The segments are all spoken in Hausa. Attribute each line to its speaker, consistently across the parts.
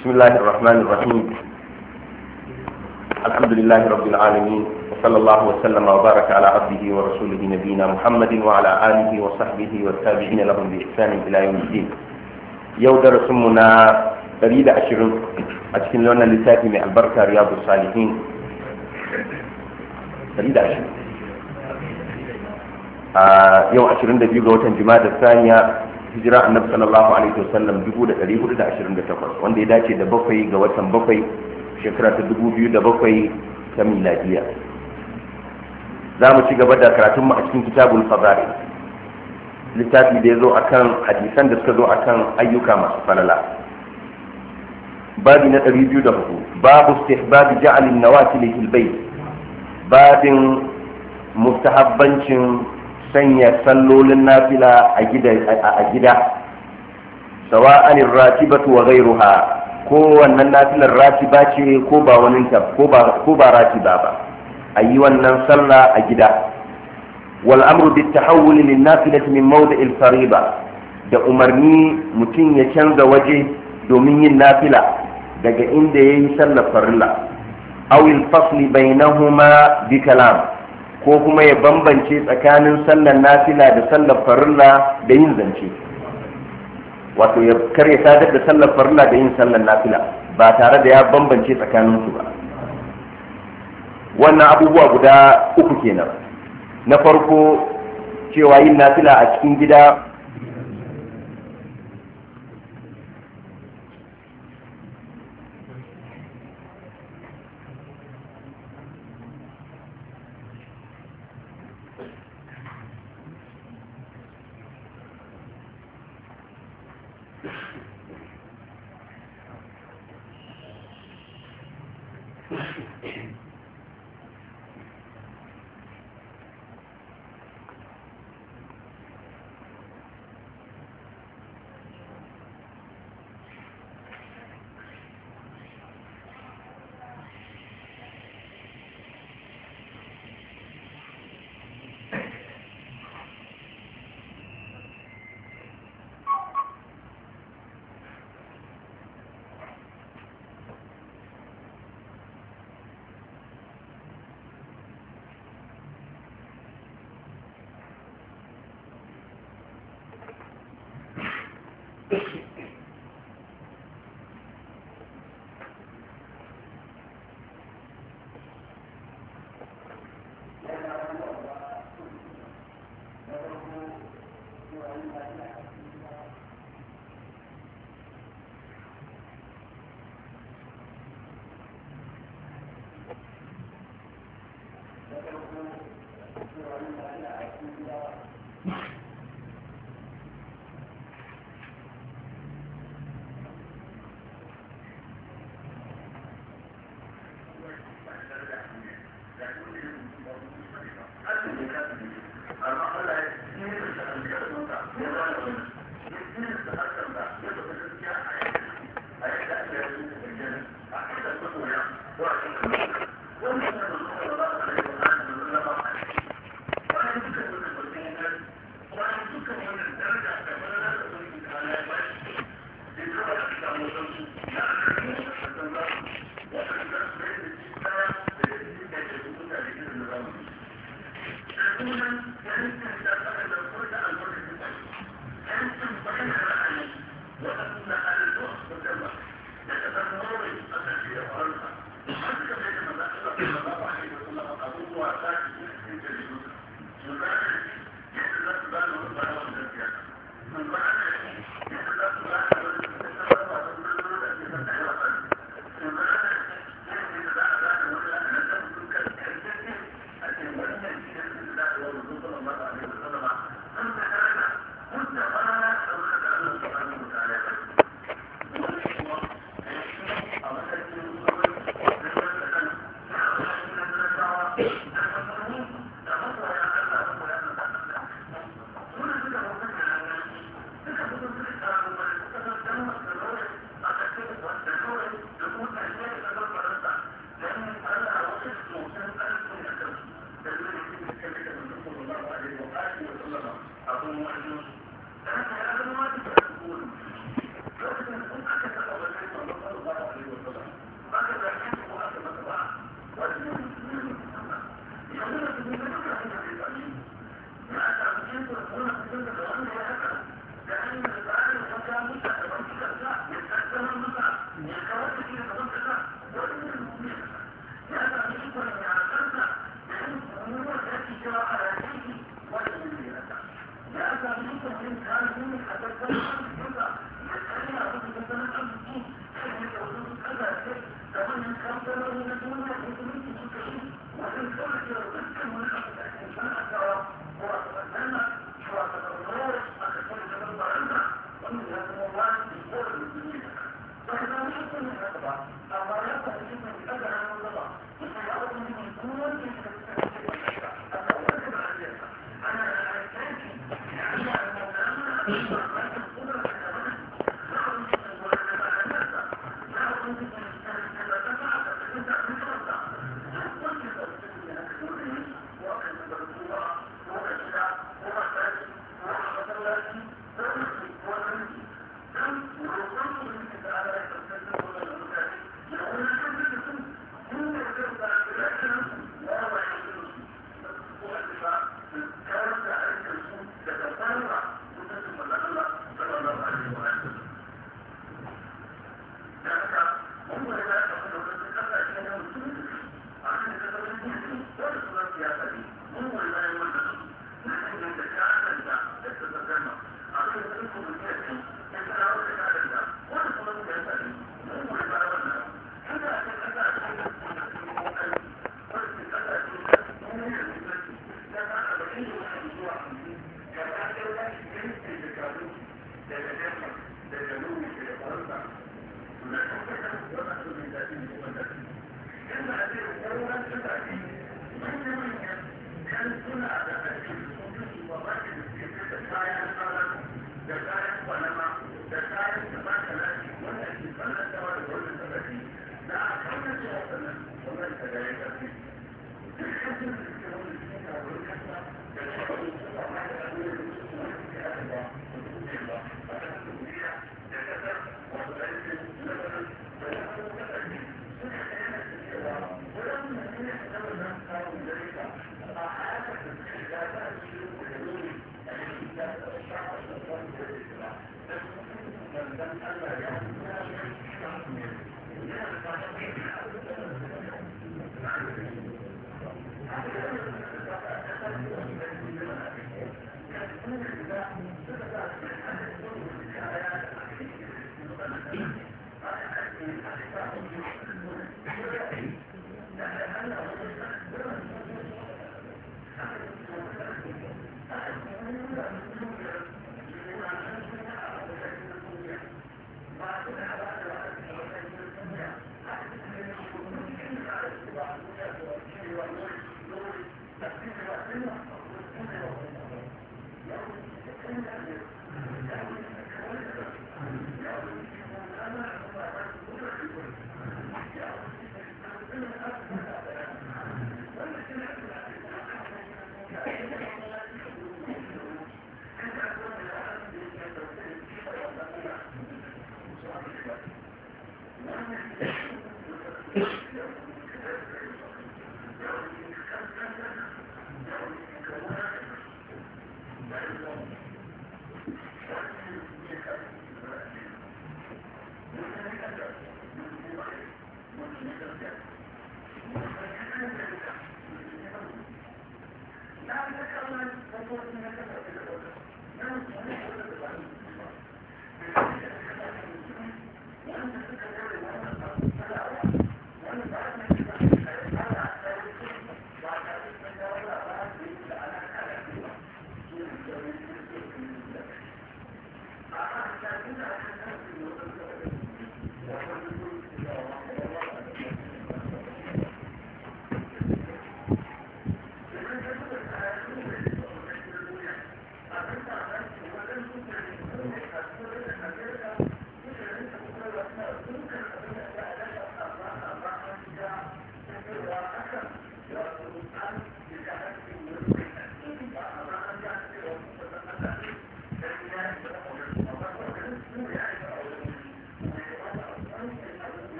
Speaker 1: بسم الله الرحمن الرحيم. الحمد لله رب العالمين، وصلى الله وسلم وبارك على عبده ورسوله نبينا محمد وعلى آله وصحبه والتابعين لهم بإحسان إلى يوم الدين. يوم درسنا قريب 20 أتكلم لنا لساتي من البركة رياض الصالحين قريب 20 يوم 22 ga watan Jumada Thaniya hijira annabi sallallahu alaihi wasallam 1428 wanda ya dace da 7 ga watan 7 shekara ta 2007 ta miladiya. za mu ci gaba da karatun mu a cikin kitabul fadail, littafi da ya zo akan hadisan da suka zo akan ayyuka masu falala. babi na 204 babu istihbab ja'al an-nawafil fil bayt, babin mustahabbancin sanya sallolin nafila a gida sawa'an ratibatu wa ghayruha, ko wannan nafilar ratiba ce ko ba wani ko ba ratiba ba, ayi wannan sallah a gida. wal amru bit tahawul lin nafilati min mawdi'il fariba, da umarni mutum ya canza waje domin yin nafila daga inda yayi sallar farilla, aw al fasli bainahuma bi kalam, ko kuma ya bambance tsakanin sallar nafila da sallar farilla da yin zance, wato ya karya sadar da sallar farilla da yin sallar nafila ba tare da ya bambance tsakanin su ba. wannan abubuwa guda uku kenan. na farko cewa yin nafila a cikin gida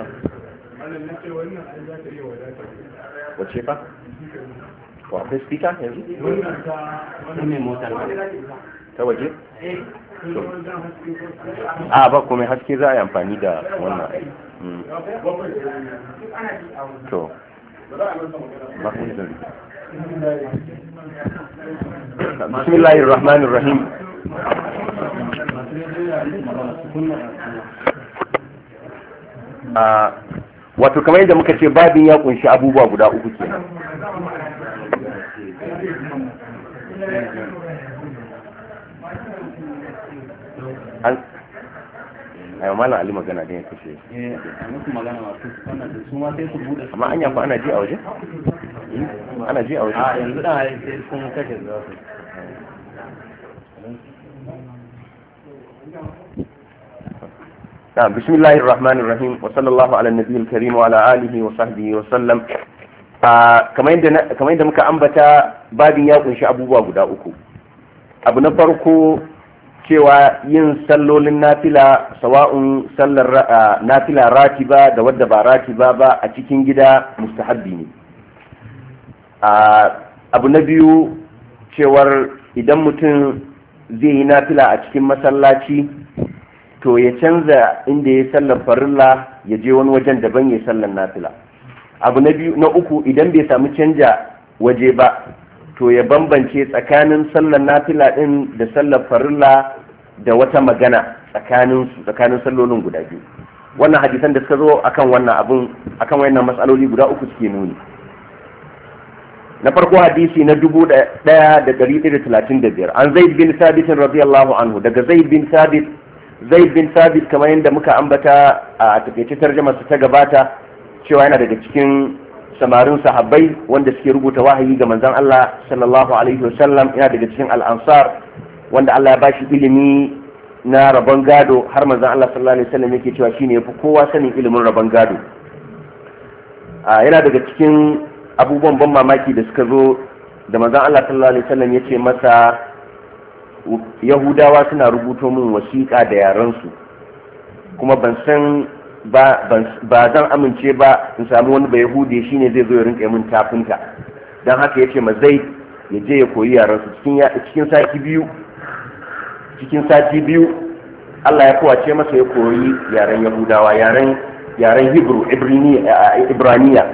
Speaker 1: wace fa ko akwai speaker yanzu ta waje a ba kuma haske za a yi amfani da wannan to ba kuma zan bismillahir rahmanir rahim wato kamar yadda muka ce babin ya kunshi abubuwa guda uku kenan ayo malam Ali magana da ya kashe amma an yafa ana ji a waje? Ana ji a waje?
Speaker 2: A yanzu da sai sun kashe za su
Speaker 1: بسم الله الرحمن الرحيم وصلى الله على النبي الكريم وعلى آله وصحبه وسلم kamar yadda muka ambata babin ya kunshi abubuwa guda uku. Abu na farko cewa yin sallolin nafila sawa'un sallar nafila ratiba da wadda ba ratiba ba a cikin gida mustahabbi ne. Abu na biyu cewar idan mutum zai yi nafila a cikin masallaci to ya canza inda ya sallar farilla ya je wani wajen daban ya sallar nafila. Abu na uku idan bai samu canja waje ba to ya bambance tsakanin sallar nafila din da sallar farilla da wata magana tsakanin sallolin guda biyu. Wannan hadisan da suka zo akan wannan matsaloli guda uku suke nuni. Na farko hadisi na 1135 an Zaid bin Thabit radiyallahu anhu, daga Zaid bin Thabit kamar yadda muka ambata a takaice tarjumar su ta gabata cewa yana daga cikin samarin sahabbai wanda suke rubuta wahayi ga manzon Allah sallallahu alaihi wasallam, yana daga cikin al-ansar wanda Allah ya bashi ilimi na rabon gado har manzon Allah sallallahu alaihi wasallam yake cewa shine yafi kowa sanin ilimin rabon gado. Yana daga cikin abubuwan ban mamaki da suka zo da manzon Allah sallallahu alaihi wasallam yace masa Yahudawa suna rubuto min wasiƙa da yarensu kuma ban zan amince ba in samu wani ba Yahudi shine zai zo ya rinka min tafinta, don haka yace ma Zaid ya je ya koyi yarensu cikin sati biyu Allah ya kowace masa ya koyi yaren Yahudawa, yaren Hebrew Ibraniya.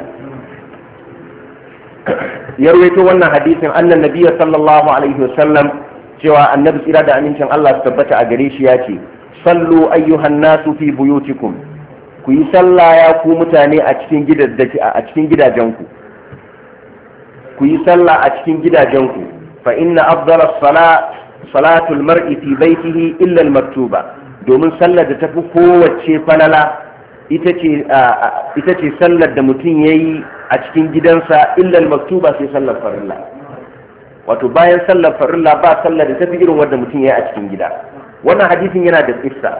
Speaker 1: Ya rawaito wannan hadisin annan nabiyyi sallallahu alaihi wasallam cewa annabi tsira da amincin Allah su tabbata a gare shi ya ce sallu ayyuhan nasu fi buyutikum, ku yi sallah ya ku mutane a cikin gidajenku, ku yi sallah a cikin gidajenku, fa inna afdala salatul mar'i fi baitihi illa al-maktuba, domin sallar da tafi kowace falala ita ce sallar da mutum yayi a cikin gidansa illa al-maktuba sai sallar farilla. Wato bayan sallar farilla ba sallar da tafi irin wanda mutum ya yi a cikin gida. Wannan hadisin yana da kissa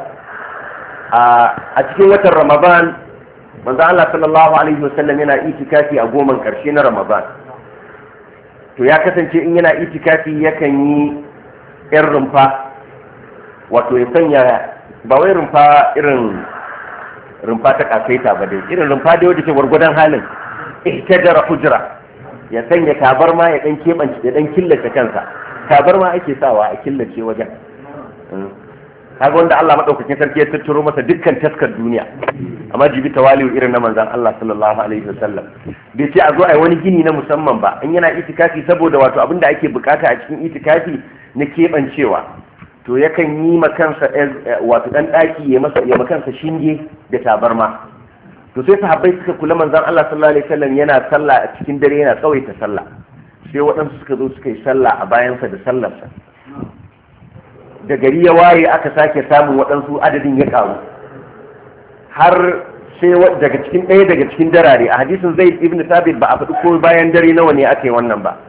Speaker 1: a cikin watan Ramadan manzo Allah sallallahu alaihi wasallam yana itikafi a goman karshe na Ramadan. To ya kasance in yana itikafi yakan yi yan rumfa, wato ya sanya ba wai rumfa irin rumfa ta kasaita ba dai, irin rumfa da wadda ke gwargwadon halin ihtijara hujra, ya sanya tabarma ya dan keɓance ya dan killace kansa. Tabarma ake sawa a killace wajen. Kaga wanda Allah madaukakin sarki ya tattaro masa dukkan taskar duniya, amma jibi tawali'u irin na manzon Allah sallallahu alaihi wasallam bai ce a zo a yi wani gini na musamman ba. In yana itikafi saboda wato abinda ake bukata a cikin itikafi na keɓancewa, to yakan yi ma kansa wato dan daki ya makansa shinge da tabarma. To sai sahabbai suka kula manzon Allah sallallahu alaihi wasallam yana sallah a cikin dare, yana tsawaita sallah, sai waɗansu suka zo suka yi sallah a bayansa da sallarsa. Da gari ya waye aka sake samun waɗansu adadin ya ƙaru har sai ɗaya daga cikin darare a hadisin Zaid ibn Thabit ba a faɗi ko bayan dare nawa ne aka yi wannan ba.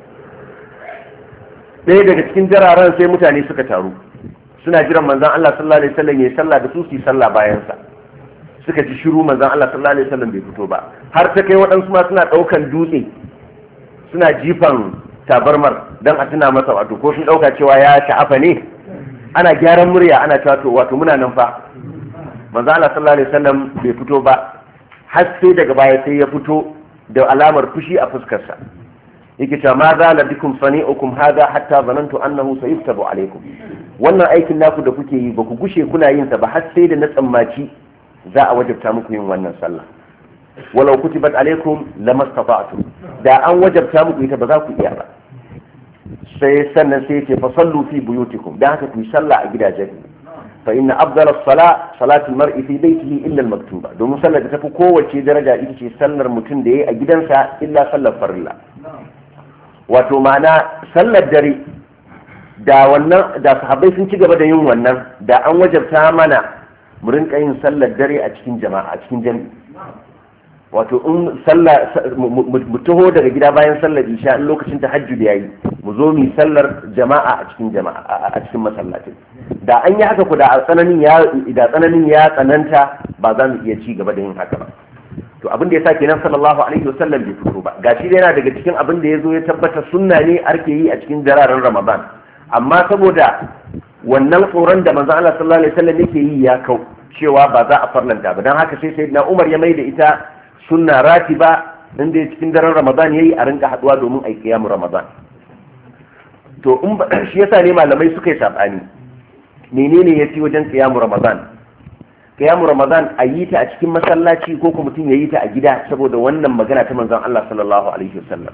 Speaker 1: Ɗaya daga cikin dararen sai mutane suka taru suna jiran manzon Allah sallallahu alaihi wasallam ya yi sallah da su yi sallah bayansa. Suka ji shiru manzon Allah sallallahu alaihi wasallam bai fito ba, har ta kai waɗansu ma suna ɗaukan dutse suna jifan tabarmar don a tuna masa, wato ko sun ɗauka cewa ya sha'afa ne. Ana gyaran murya ana cewa to wato muna nan fa. Manzon Allah sallallahu alaihi wasallam bai fito ba, har sai daga baya sai ya fito da alamar fushi a fuskarsa yake cewa ma za la bikum sani'ukum hadha hatta zanantu annahu sayuftabu alaikum, wannan aikin naku da kuke yi ba ku gushe kuna yin sa ba har sai da na tsammaci za a wajabta muku yin wannan sallah. walau kutibat alaikum lamastata'tum, da an wajabta muku ita ba za ku iya ba. sai sannan sai ce fa sallu fi buyutikum, dan haka ku sallah a gidajen. fa inna afdala as-sala salatu al-mar'i fi baytihi illa al-maktuba, domin sallar da tafi kowace daraja ita ce sallar mutum da yayi a gidansa illa sallar farilla. wato ma'ana sallar dare da wannan da sahabbai sun ci gaba da yin wannan, da an wajabta mana mu rinka yin sallar dare a cikin jama'a, a cikin jami'i. wato in sallah mu taho daga gida bayan sallar isha in lokacin tahajjud yayi mu zo mu sallar jama'a a cikin masallaci. da an yi haka ku da tsananin ya tsananta ba za mu iya ci gaba da yin haka ba. to abin da yasa kenan sallallahu alaihi wasallam bai fito ba, gashi yana daga cikin abin da yazo ya tabbata sunna ne ake yi a cikin jararan Ramadan, amma saboda wannan tsoron da manzon Allah sallallahu alaihi wasallam yake yi ya kau cewa ba za a farlanta ba, dan haka sai sayyidina Umar ya mai da ita sunna ratiba inda cikin daren Ramadan yayi a rinka haduwa domin ai kiyamu Ramadan. to in shi yasa ne malamai suka yi sabani menene yafi wajen kiyamu Ramadan. kiyamu Ramadan a yi ta a cikin masallaci ko kuma mutum ya yi ta a gida, saboda wannan magana ta manzon Allah sallallahu alaihi wasallam.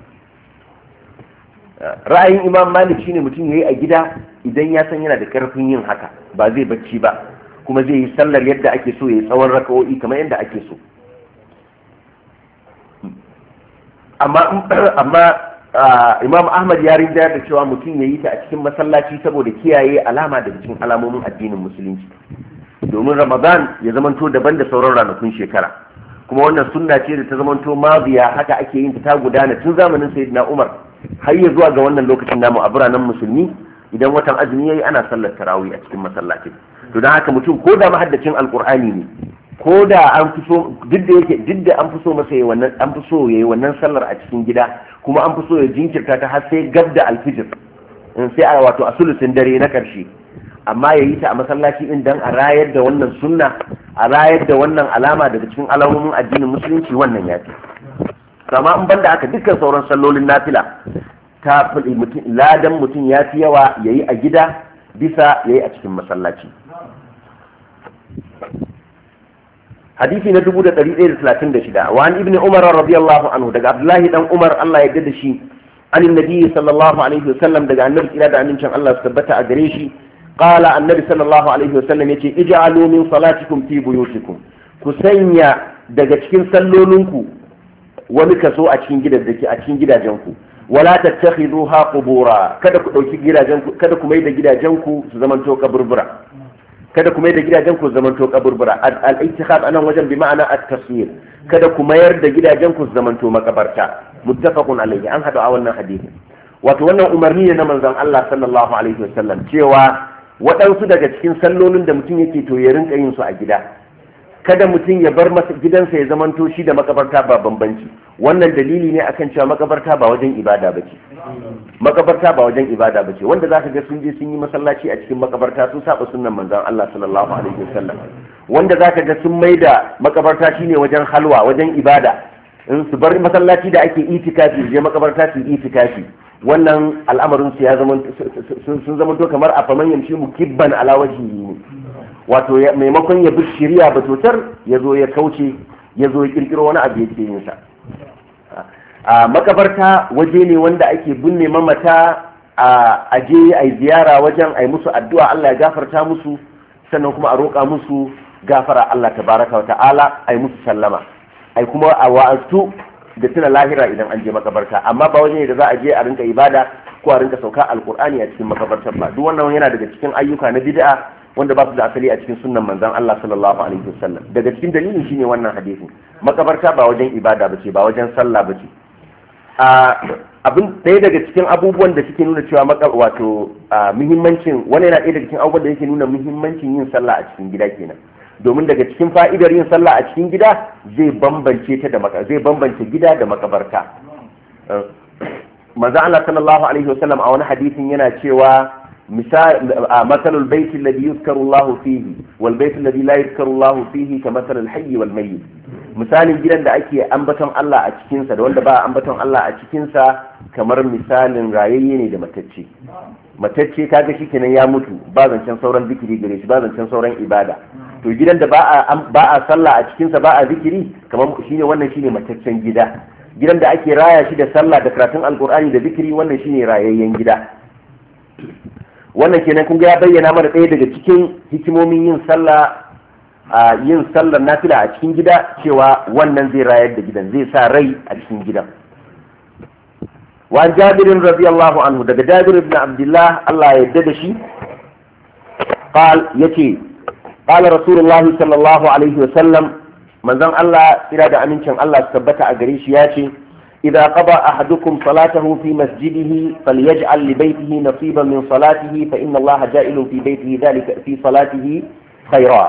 Speaker 1: ra'ayin Imam Malik shine mutum ya yi a gida idan ya san yana da karfin yin haka, ba zai bacci ba, kuma zai yi sallar yadda ake so, ya yi tsawon raka'o'i kamar yadda ake so. amma Imam Ahmad ya rinda da cewa mutum ya yi ta a cikin masallaci saboda kiyaye alama daga cikin alamomin addinin musulunci, domin Ramadan ya zamanto daban da sauran ranakun shekara, kuma wannan sunna ce da ta zamanto maziya, haka ake yin ta gudana tun zamanin Sayyidina Umar har ya zuwa ga wannan lokacin namu a biranen musulmi. idan watan azumi yayi ana sallar tarawih a cikin masallaci. to dan haka mutum ko da mahaddacin alqur'ani ne, ko da an fi so duk da an fi so masa yayi wannan sallar a cikin gida, kuma an fi so ya jinkirta ta har sai gab da alfijir, sai a wato a sulusin dare na karshe, amma ya yi ta a masallaci din dan a rayar da wannan sunna, a rayar da wannan alama daga cikin alamomin addinin musulunci, wannan ya fi. Kama in banda aka dukkan sauran sallolin nafila ta ladan mutum ya fi yawa ya yi a gida bisa ya yi a cikin masallaci. hadisi na 1136 wa an ibn umar radiyallahu anhu, daga abdullahi dan umar Allah ya yarda da shi, anin nabi sallallahu alaihi wasallam, daga annabi kira da amincin Allah su tabbata a gare shi, qala annabi sallallahu alaihi wasallam yace ij'alu min salatikum fi buyutikum, ku sanya daga cikin sallolinku wani kaso a cikin gidajenku, wala tattakhiduha qubura, kada ku dauki gidajenku, kada ku mai da gidajenku su zamanto kaburbura, kada ku mai da gidajenku su zamanto kaburbura. al-ittikhad anan wajen bi ma'ana at-taswir, kada ku mayar da gidajenku su zamanto makabarta. muttafaqun alayhi, an hada a wannan hadisi. wato wannan umarni ne na manzon Allah sallallahu alaihi wasallam cewa waɗansu daga cikin sallolin da mutum yake to ya rinka yin su a gida, kada mutum ya bar masa gidansa ya zamanto shi da makabarta ba bambanci. wannan dalili ne akan cewa makabarta ba wajen ibada bace, makabarta ba wajen ibada bace. wanda zaka ga sun je sun yi masallaci a cikin makabarta sun saba sunnan manzon Allah sallallahu alaihi wasallam. wanda zaka ga sun maida makabarta shine wajen halwa, wajen ibada, in su bar masallaci da ake itikafi je makabarta su itikafi, wannan al'amarin su ya zama sun zama to kamar a faman yamshi mukibban ala wajhihi ne, wato maimakon ya bi shari'a batotar ya zo ya kauce, ya zo ya kirkiro wani abu yake yin sa. a makabarta waje ne wanda ake binne mamata, a je a yi ziyara wajen, a yi musu addu'a Allah ya gafarta musu, sannan kuma a roƙa musu gafara Allah tabaraka wa ta'ala, a yi musu sallama, a yi kuma a wa'azu da tuna lahira idan an je makabarta. amma ba waje ne da za a je a rinka ibada ko a rinka sauka alkur'ani a cikin makabartar ba. duk wannan yana daga cikin ayyuka na bid'a wanda ba su da asali a cikin sunnan manzon Allah sallallahu alaihi wasallam. daga cikin dalilin shine wannan hadisin, makabarta ba wajen ibada bace, ba wajen sallah bace. abin ɗaya daga cikin abubuwan da suke nuna cewa wato muhimmancin, wani yana ɗaya daga cikin abubuwan da yake nuna muhimmancin yin sallah a cikin gida kenan, domin daga cikin fa'idar yin sallah a cikin gida zai bambance gida da makabarta. manzo Allah sallallahu alaihi wasallam a wani hadisin yana cewa مثل البيت الذي يذكر الله فيه والبيت الذي لا يذكر الله فيه كمثل الحي والميت. misalin gidan da ake ambaton Allah a cikinsa da wanda ba ambaton Allah a cikinsa kamar misalin rayayye ne da matacce. Matacce kaga shi kenan ya mutu ba zancen sauran zikiri gare shi, ba zancen sauran ibada. To gidan da ba a sallah a cikinsa ba a zikiri kamar shine wannan shine mataccen gida. Gidan da ake raya shi da sallah da karatun alkur'ani da zikiri wannan shine rayayyen gida. Wannan kenan kun ga ya bayyana mana ɗaya daga cikin hikimomin yin sallar nafila a cikin gida, cewa wannan zai rayar da gidan, zai sa rai a cikin gidan. wa jabirin radiyallahu anhu, daga jabir ibn abdullah Allah ya yarda da shi, yace qala rasulullahi sallallahu alaihi wa sallam, manzon Allah tsira da amincin Allah su tabbata a gare shi yace إذا قضى أحدكم صلاته في مسجده فليجعل لبيته نصيبا من صلاته فإن الله جائل في بيته ذلك في صلاته خيرا.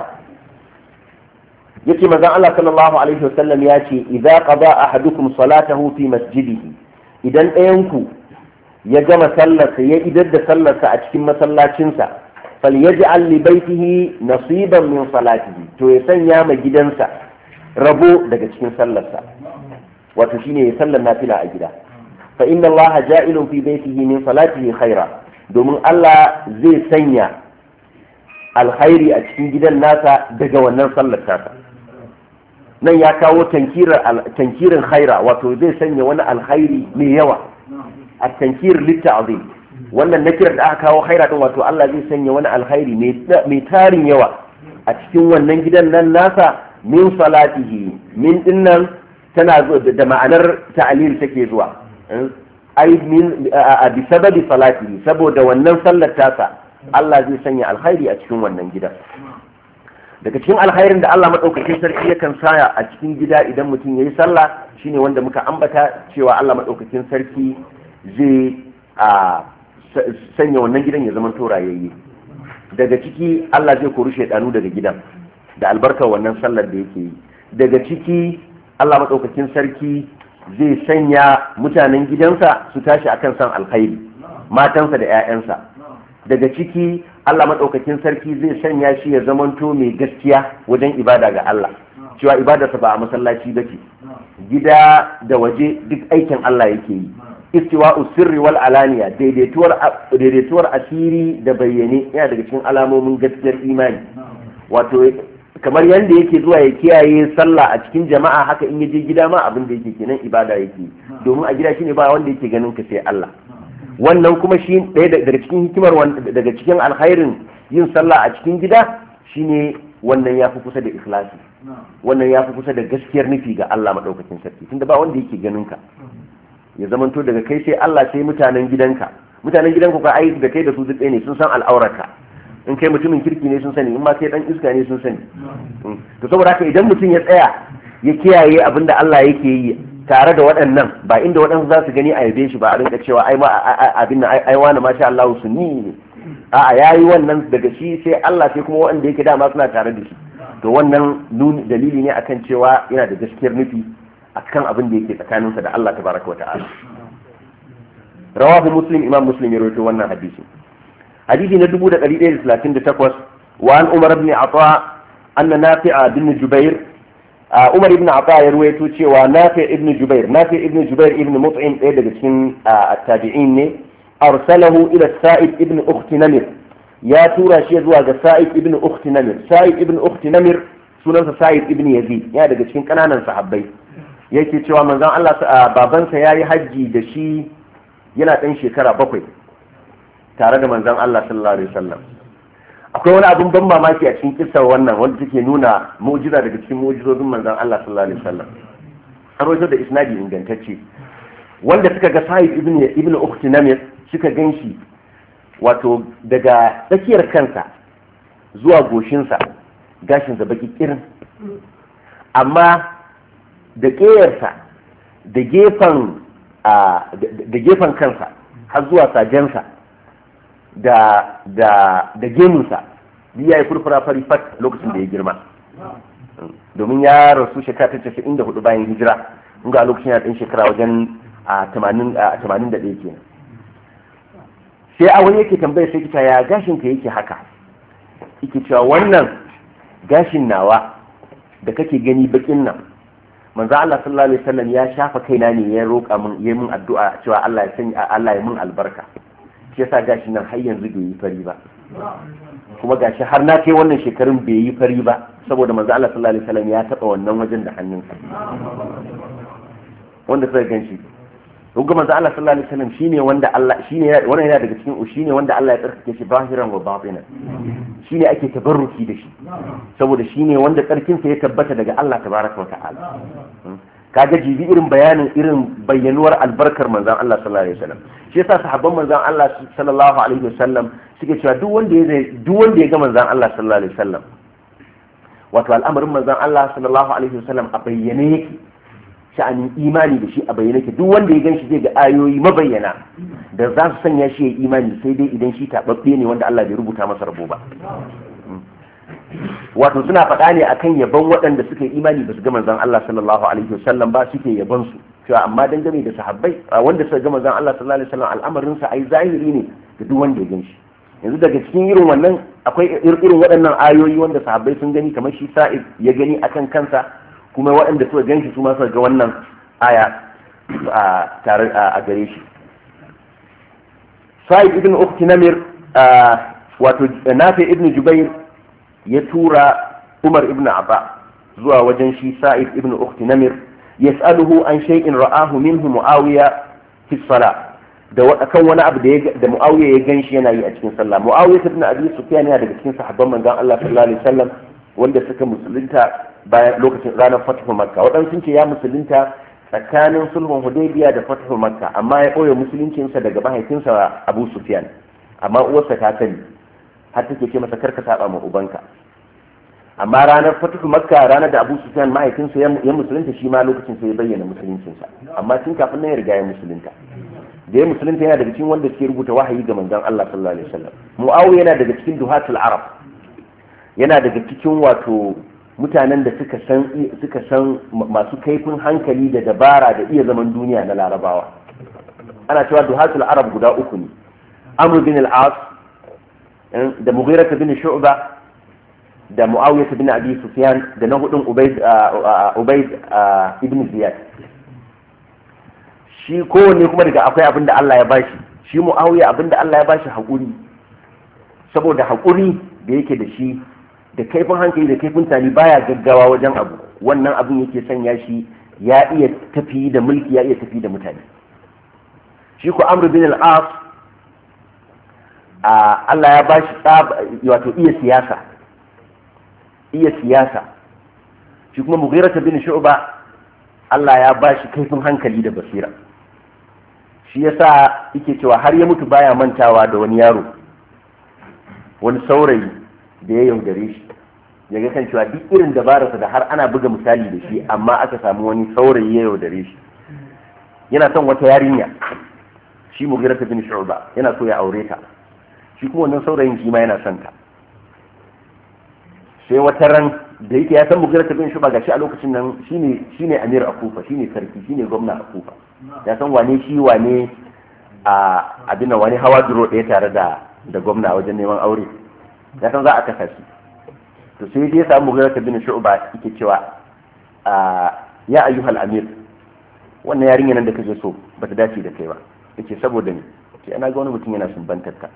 Speaker 1: يتي مزان الله صلى الله عليه وسلم ياتي إذا قضى أحدكم صلاته في مسجده، إذا أنكو يجمع سلسة يجد سلسة أتكم مسلاتشنسة فليجعل لبيته نصيبا من صلاته، تو يسن يام جدنسة ربو دقتكم سلسة wato shine ya sallar nafila a gida. Fa inna Allah ja'ilun fi baitihi min salatihi khaira, domin Allah zai sanya alkhairi a cikin gidan nasa daga wannan sallar tasa. Nan ya kawo tankirin khaira, wato zai sanya wani alkhairi mai yawa a tankir litta'zim. Wannan nakirar da aka kawo khaira din, wato Allah zai sanya wani alkhairi mai tarin yawa a cikin wannan gidan nan nasa min salatihi. Min dinnan tana da ma'anar ta'alil take zuwa, ai bi sababi salatihi, saboda wannan sallar tasa Allah zai sanya alkhairi a cikin wannan gidan. Daga cikin alkhairin da Allah madaukakin sarki yakan saya a cikin gida idan mutum yayi sallah shine wanda muka ambata cewa Allah madaukakin sarki zai sanya wannan gidan ya zama torayayye. Daga ciki Allah zai kori shedanu daga gidan da albarkar wannan sallar da yake yi. Daga ciki Allah maɗaukakin sarki zai sanya mutanen gidansa su tashi akan san alkhairi, matansa da 'ya'yansa. Daga ciki Allah maɗaukakin sarki zai sanya shi ya zamanto mai gaskiya wajen ibada ga Allah, cewa ibadarsa ba a masallaci ba ce, gida da waje duk aikin Allah yake yi. Istiwa'u sirri wal alaniya, daidaituwar asiri da bayyane yana daga cikin alamomin gaskiyar imani. Wato kamar yadda yake zuwa ya kiyaye sallah a cikin jama'a, haka in yaje gida ma abin da yake kenan ibada yake, domin a gida shine ba wanda yake ganin ka sai Allah. Wannan kuma shi ɗaya daga cikin hikimar, daga cikin alkhairin yin sallah a cikin gida shine wannan yafi kusa da ikhlasi, wannan yafi kusa da gaskiyar nufi ga Allah madaukakin sarki, tunda ba wanda yake ganin ka, ya zamanto daga kai sai Allah sai mutanen gidanka ka ai da kai da su duk ne, sun san al'aurarka. In kai mutumin kirki ne sun sani, in ma kai dan iska ne sun sani. To saboda haka idan mutum ya tsaya ya kiyaye abin da Allah yake yi tare da waɗannan, ba inda waɗansu za su gani a yabe shi ba a rinka cewa ai ma abin nan ai wani masha Allah sunni ne, a'a yayi wannan daga shi sai Allah sai kuma waɗanda yake dama suna tare da shi. To wannan dalili ne akan cewa yana da gaskiyar nufi akan abin da yake tsakaninsa da Allah tabaraka wa ta'ala. Rawahu Muslim, Imam Muslim ya rawaito wannan hadisi. حديث ندبو دا قليل 38 وعن عمر بن عطاء أن نافع بن جبير عمر بن عطاء يرويتو تشيوا نافع ابن جبير ابن مطعم إيدا بسن التابعين أرسله إلى السائب ابن أخت نمر، يا تورا شيء زواج السائب ابن أخت نمر. سائب ابن أخت نمر سنن سائب ابن يزيد، يا daga cikin kananan sahabbai. Yake cewa manzon Allah babansa yayi haji da shi yana dan shekara 7 tare da manzon Allah sallallahu alaihi wasallam. Akwai wani abin ban mamaki a cikin kissar wannan wanda take nuna mu'jiza daga cikin mu'jizozin manzon Allah sallallahu alaihi wasallam. An rawaito da isnadi ingantacce, wanda suka ga Sa'id ibn Ukht Namir suka ganshi wato daga tsakiyar kansa zuwa goshinsa gashin da baki kirin, amma da ƙeyarsa da gefen kansa har zuwa sajensa da gemunsa ya yi furfura fari fat lokacin da ya girma, domin ya rasu shekara ta 94 bayan hijira, ga lokacin ya ɗan shekara wajen 81 kenan. sai a wani yake tambaya sai kita ya gashin ka yake haka, yake cewa wannan gashin nawa da kake gani bakin nan manzo Allah sallallahu alaihi wasallam ya shafa kaina ne ya roƙa min yayin min addu'a cewa Allah ya sanya Allah ya min albarka, shi yasa gashin nan har yanzu bai yi fari ba, kuma gashi har na kai wannan shekarun bai yi fari ba saboda manzo Allah sallallahu alaihi wasallam ya taba wannan wajen da hannunsa wanda sai ganshi ga manzo Allah sallallahu alaihi wasallam shine wanda Allah shine wannan yana daga cikin shine wanda Allah ya tsarkake shi bahiran wa batinan, shine ake tabarruki da shi saboda shine wanda tsarkin sa ya tabbata daga Allah tabaraka wa ta'ala. Kaga jibi irin bayanin irin bayyanuwar albarkar manzon Allah sallallahu alaihi wasallam, shi yasa sahabban manzon Allah sallallahu alaihi wasallam suke cewa duk wanda ya ga manzon Allah sallallahu alaihi wasallam, wato al'amarin manzon Allah sallallahu alaihi wasallam a bayyane yake, sha'anin imani da shi a bayyane yake, duk wanda ya ganshi zai ga ayoyi mabayyana da za su sanya shi ya imani, sai dai idan shi tababbe ne wanda Allah bai rubuta masa rabo ba. Wato suna faɗa ne akan yabon waɗanda suka yi imani ba su ga manzon Allah sallallahu alaihi wasallam ba, suke yabon su cewa amma dangane da sahabbai wanda suka ga manzon Allah sallallahu alaihi wasallam al'amarin sa ai zahiri ne ga duk wanda ya ganshi. Yanzu daga cikin irin wannan akwai irin waɗannan ayoyi wanda sahabbai sun gani, kamar shi Sa'id ya gani akan kansa, kuma waɗanda suka ganshi su ma suka ga wannan aya tare a gare shi. Sa'id ibn Ukhti Namir wato Nafi ibn Jubair ya tura Umar ibn Abba zuwa wajen shi Sa'id ibn Ukhti Namir yas'aluhu an shay'in ra'ahu minhu Muawiya fi salat, da kan wani abu da Muawiya ya ganshi yana yi a cikin sallah. Muawiya ibn Abi Sufyan yana daga cikin sahabban manzon Allah sallallahu alaihi wasallam wanda suka musulunta bayan lokacin ranar Fathu Makka. Wadansu sun ce ya musulunta tsakanin sulhun Hudaybiya da Fathu Makka, amma ya koya musuluncinsa daga mahaifinsa Abu Sufyan, amma uwarsa ta sani har take ce masa karka saba ma ubanka. Amma ranar Fathu Makka, ranar da Abu Sufyan mahaifinsa ya musulunta, shi ma lokacin sai ya bayyana musuluncinsa, amma tun kafin nan ya riga ya musulunta. Da ya musulunta yana daga cikin wanda suke rubuta wahayi ga manzon Allah sallallahu alaihi wasallam. Muawiya yana daga cikin duhatul arab, yana daga cikin wato mutanen da suka san masu kaifin hankali da dabara da iya zaman duniya na larabawa. Ana cewa duhatul arab guda uku ne: Amr bin al-As, da Mughira bin Shu'ba, da Muawiya bin Abi Sufyan, da na hudun Ubayd ibn Ziyad. Shi kowanne kuma daga akwai abin da Allah ya bashi. Shi Muawiya abin da Allah ya bashi haƙuri, saboda haƙuri da yake da shi da kaifin hankali da kaifin tani, baya gaggawa wajen abu, wannan abin yake sanya shi ya iya tafi da mulki, ya iya tafi da mutane. Shi ko Amr bin al-As Allah ya bashi wato iya siyasa. Shi kuma Mughira bin Shu'ba Allah ya bashi kaifin hankali da basira. Shi yasa yake cewa har ya mutu baya mantawa da wani yaro, wani saurayi da ya yaudare shi, ya ga kan cewa duk irin dabararsa da har ana buga misali da shi, amma aka samu wani saurayi ya yaudare shi. Yana son wata yarinya, shi Mughira bin Shu'ba yana so ya aure ta, shi kuma wannan saurayin shi ma yana son ta. Sai wata ran da yake ya san Mughira bin Shu'ba gashi a lokacin nan shine Amir a Kufa, shine sarki, shine gwamna a Kufa, ya san wane shi wane a abin nan, wani hawa duro ɗaya tare da gwamna wajen neman aure, ya san za a kasa shi. To sai dai ya samu Mughira bin Shu'ba yake cewa ya ayyuhal Amir, wannan yarinya nan da kake so bata dace da kai ba. Yace saboda ni? Ce na ga wani mutum yana sumbantar ta,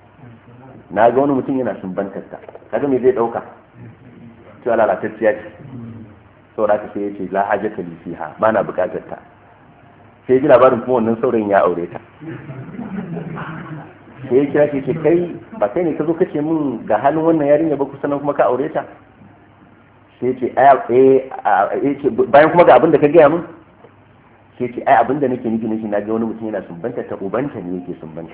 Speaker 1: kaga me zai dauka cewa lalatacciya ce, saboda haka sai yace la hajata li fiha, ba na bukatar ta. Sai ji labarin kuma wannan saurayin ya aure ta. Sai ya kira ce kai ba kai ne ka zo kace min ga halin wannan yarinya ba, kusa nan kuma ka aure ta? Sai ce bayan kuma ga abin da ka gaya min, sai ce ai abin da nake nufi na ga wani mutum yana sumbanta ta, ubanta ne yake sumbanta.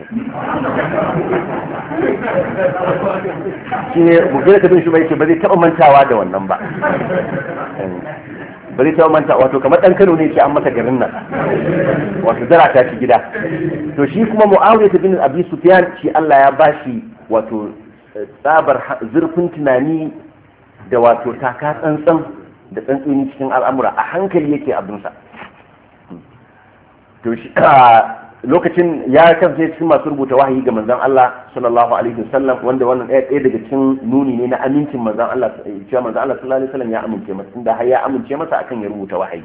Speaker 1: Shi ne Mughira bin Shu'ba yake ba zai taɓa mantawa da wannan ba. Ba zai taɓa mantawa, wato kamar ɗan Kano ne yake an masa garin nan, wato zara ta ci gida. To shi kuma Muawiya bin Abi Sufyan, shi Allah ya bashi wato tsabar zurfin tunani da wato taka tsantsan da tsantseni cikin al'amura, a hankali yake abinsa. To shi lokacin ya kasance cikin masu rubuta wahayi ga manzon Allah sallallahu alaihi wasallam, wanda wannan ɗaya daga cikin nuni ne na amincin manzon Allah, cewa manzon Allah sallallahu alaihi wasallam ya amince masa, tunda har ya amince masa akan ya rubuta wahayi.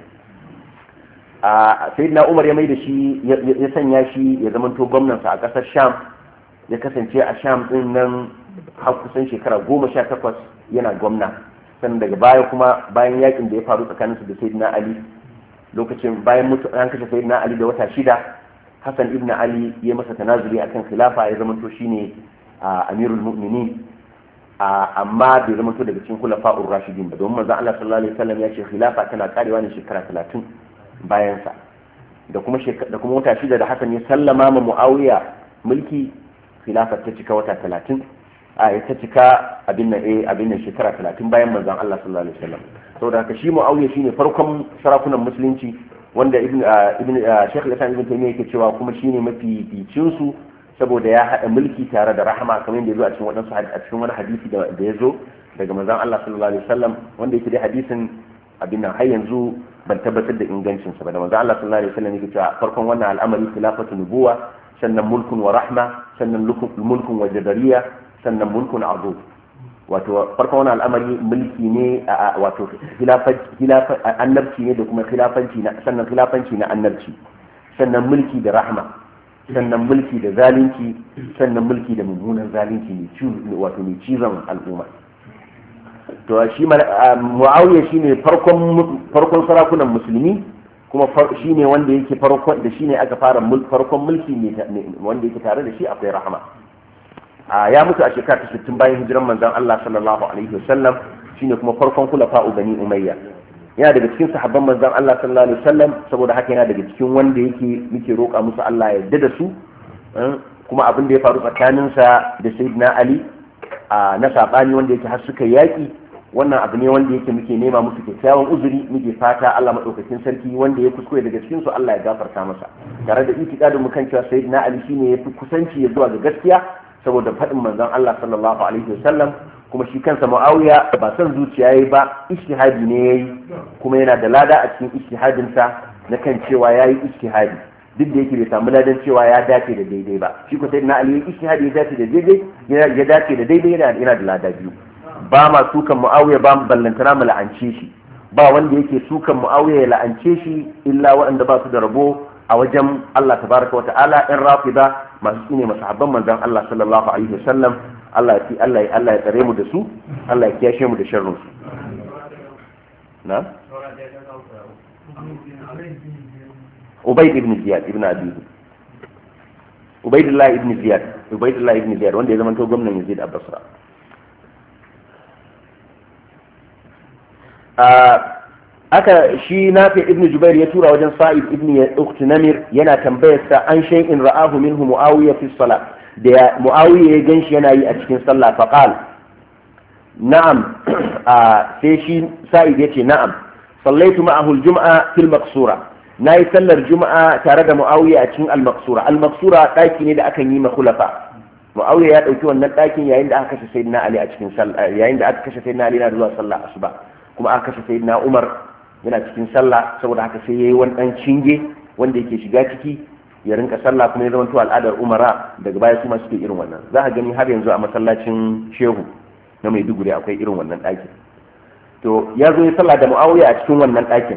Speaker 1: Sayyidina Umar ya mai da shi, ya sanya shi ya zamanto gwamnansa a ƙasar Sham, ya kasance a Sham din nan har kusan shekara 18 yana gwamna. Sannan daga baya kuma bayan yakin da ya faru tsakaninsu da Sayyidina Ali, lokacin bayan an kashe Sayyidina Ali da wata 6, Hassan ibn Ali ya masa tanazuli akan khilafa, ya zamanto shine amirul mu'minin, amma bai zamanto daga cikin khulafa'ur rashidin ba, domin manzon Allah sallallahu alaihi wasallam ya ce khilafa tana karewa ne shekara 30 bayan sa. Da kuma wata 6 da Hassan ya sallama ma Muawiya mulki, khilafa ta cika wata 30, ta cika abin nan shekara 30 bayan manzon Allah sallallahu alaihi wasallam. Saboda haka shi Muawiya shine farkon sarakunan musulunci, wanda Sheikh al-Islam Ibn Taymiyyah yake cewa kuma shine mafi bicin su, saboda ya hada mulki tare da rahama, kamar yadda yazo a cikin wani hadisi da yazo daga manzon Allah sallallahu alaihi wasallam, wanda yake da hadisin abin nan har yanzu ban tabbatar da ingancin sa ba, da manzon Allah sallallahu alaihi wasallam yake cewa farkon wannan al'amari khilafatu nubuwa, sannan mulkun wa rahma, sannan mulkun wa jabariya, sannan mulkun adu. Wato farkon wani al'amari mulki ne, wato annabci ne da kuma khilafanci na annabci, sannan mulki da rahma, sannan mulki da zalunci, sannan mulki da mummunan zalunci ne, wato mai cizon al'umma. To shi Muawiya shine farkon sarakunan musulmi, kuma shine wanda yake farkon da shine aka fara farkon mulki ne wanda yake tare da shi akwai rahma. Ya mutu a shekara 60 bayan hijiran manzon Allah sallallahu alaihi wasallam, shine kuma farkon khulafa'u bani Umayya. Yana daga cikin sahabban manzon Allah sallallahu alaihi wasallam, saboda haka yana daga cikin wanda muke roƙa musu Allah ya yarda da su. Kuma abin da ya faru tsakanin sa da Sayyidina Ali na sabani wanda yake har suka yaki, wannan abu ne wanda yake muke nema musu kyakkyawan uzuri, muke fata Allah madaukakin sarki wanda ya kuskure daga cikin su Allah ya gafarta masa, tare da itikadin mu kan cewa Sayyidina Ali shine yafi kusanci ya zuwa ga gaskiya, saboda faɗin manzon Allah sallallahu alaihi wasallam. Kuma shi kansa Muawiya ba son zuciya yayi ba, ijtihadi ne yayi, kuma yana da lada a cikin ijtihadin sa na kan cewa yayi ijtihadi, duk da yake bai samu ladan cewa ya dace da daidai ba. Shi ko Sayyidina Ali ijtihadi ya dace da daidai, ya dace da daidai, yana da lada biyu. Ba ma sukan Muawiya, ba mu ballantana mu la'ance shi, ba wanda yake sukan Muawiya ya la'ance shi illa waɗanda ba su da rabo a wajen Allah tabaraka wa ta'ala, ɗan rafida masu tsine masahabban manzon Allah sallallahu alaihi wasallam. Allah ya tsare mu da su, Allah ya kiyashe mu da sharrin su. Na? Ubayd ibn Ziyad ibn Abi, Ubaydullah ibn Ziyad wanda ya zama to gwamnan Yazid a Basra. Aka shi Nafi ibn Jubair ya tura wajen Sa'id ibn Uqtinamir yana tambayar sa an shay'in ra'ahu minhu Muawiya fi salat, da Muawiya ya ganshi yana yi a cikin sallah, fa qala na'am. Sai shi Sa'id yace na'am, sallaitu ma'ahu al-jum'a fil maqsura, nayi sallar juma'a tare da Muawiya a cikin al-maqsura. Al-maqsura daki ne da akan yi ma khulafa. Muawiya ya dauki wannan dakin yayin da aka kashe Sayyidina Ali a cikin sallah, yayin da aka kashe Sayyidina Ali na zuwa sallah asuba, kuma aka kashe Sayyidina Umar yana cikin sallah, saboda haka sai yayi wani dan cinge wanda yake shiga ciki ya rinka sallah, kuma ya zama to al'adar umara daga baya su ma suke irin wannan. Za ka gani har yanzu a masallacin Shehu na Maiduguri akwai irin wannan ɗakin. To ya zo ya sallah da Muawiya a cikin wannan ɗakin.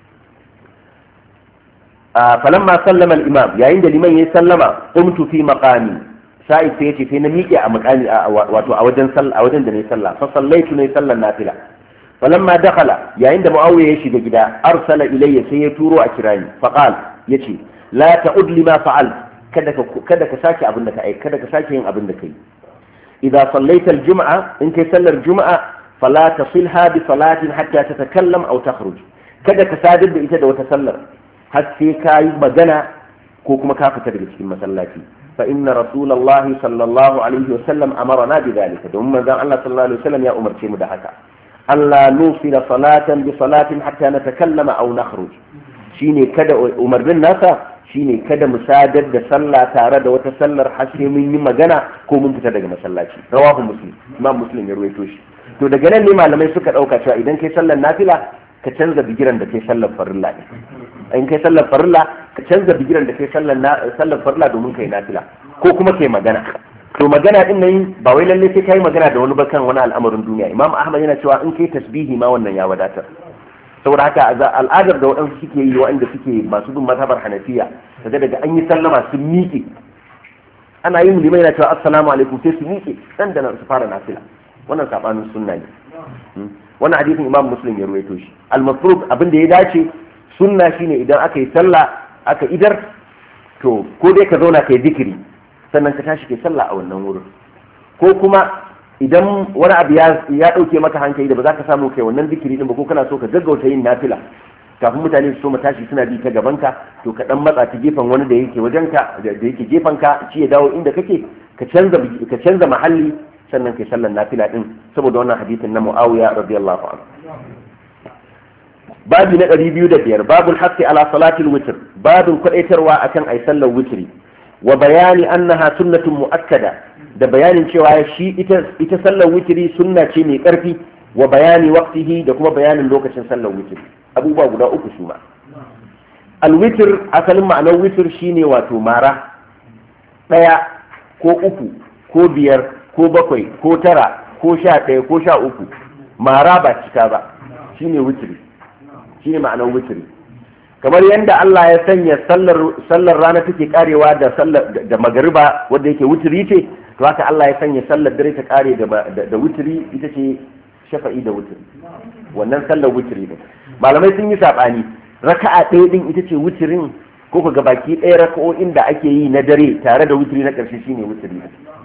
Speaker 1: Falamma sallama al-imam, yayin da liman ya sallama, qumtu fi maqami, sai yace sai na miƙe a maqami, wato a wajen da ne sallah, fa sallaitu ne sallan nafila. falamma dakhala yayin da Muawiya ya shiga gida, arsala ilayya, sai ya turo a kirani, faqal yace la ta'ud lima fa'al, kada ka sake abin da ka aika, kada ka sake yin abin da kai. Idza sallaita al-jum'a, in kai sallar juma'a, fala tasilha bi salatin hatta tatakallam aw takhruj, kada ka sadar da ita da wata sallar har sai ka yi magana ko kuma ka fita daga cikin masallaci. Fa inna rasulullahi sallallahu alaihi wasallam amarna bi dhalika, domin manzon Allah sallallahu alaihi wasallam ya umarce mu da haka. Allah nusila salatan bi salatin hatta natakallama aw nakhruj, shine kada umarnin nasa shine kada mu sadar da sallah tare da wata sallar har sai mun yi magana ko mun fita daga masallaci. Rawahu Muslim, Imam Muslim ya ruwaito shi. To daga nan ne malamai suka dauka cewa idan kai sallar nafila ka canza bigiran da kai sallar farilla ne. In kai sallar farilla ka canza bigiran da kai sallar farla domin kai nafila ko kuma kai magana. To magana din nan ba wai lalle sai kai magana da wani ba kan wani al'amarin duniya. Imam Ahmad yana cewa in kai tasbihi ma wannan ya wadatar. Saboda haka al'adar da waɗansu suke yi waɗanda suke masu bin mazhabar Hanafiya kaga daga an yi sallama sun miƙe ana yin limai yana cewa assalamu alaikum sai su miƙe dan da su fara nafila. Wannan sabanin sunna ne. Wannan hadisin Imam Muslim ya ruwaito shi. Al-mafrud abin da ya dace sunna shine idan aka yi sallah aka idar to ko dai ka zauna kai zikiri sannan ka tashi kai sallah a wannan wurin ko kuma idan wani abu ya dauke maka hankali da ba za ka samu kai wannan zikiri din ba ko kana so ka gaggauta yin nafila kafin mutane su so mu tashi suna bi ta gaban ka to ka dan matsa ta gefen wani da yake wajenka da yake gefen ka ci ya dawo inda kake ka canza mahalli sannan kai sallar nafila din saboda wannan hadisin na Muawiya radiyallahu anhu. babi na 205 babul haqqi ala salatil witr babin kwadaitarwa akan ai sallar witri wa bayani annaha sunnatun muakkada da bayanin cewa shi ita sallar witri sunna ce mai karfi wa bayani waqtihi da kuma bayanin lokacin sallar witri abubuwa guda uku su ma al-witr asalin ma'anar witr shine wato mara daya ko uku ko biyar ko bakwai ko tara ko 11 ko 13 mara ba cika ba shine witri shine ma'anar witri kamar yadda Allah ya sanya sallar rana take karewa da magariba wanda yake witri ce to haka Allah ya sanya sallar dare ta kare da witri ita ce shafa'i da witri wannan sallar witri ne malamai sun yi sabani raka'a ɗaya din ita ce witrin ko ga baki ɗaya raka'o'in da ake yi na dare tare da witri na ƙarshe shine witri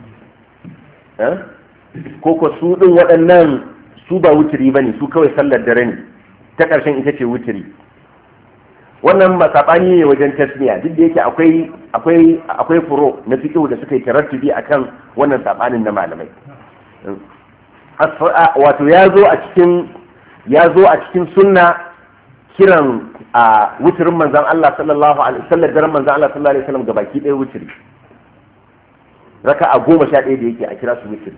Speaker 1: ko su din waɗannan su ba witri bane su kawai sallar dare ne ta ƙarshen ita ce witri wannan masabani ne wajen tasmiya duk da yake akwai furo na fiqh da suka yi tarattubi akan wannan sabanin na malamai wato ya zo a cikin sunna kiran a wutirin manzon Allah sallallahu alaihi wasallam daren manzon Allah sallallahu alaihi wasallam gabaki ɗaya wutiri raka'a 11 da yake a kira su wutiri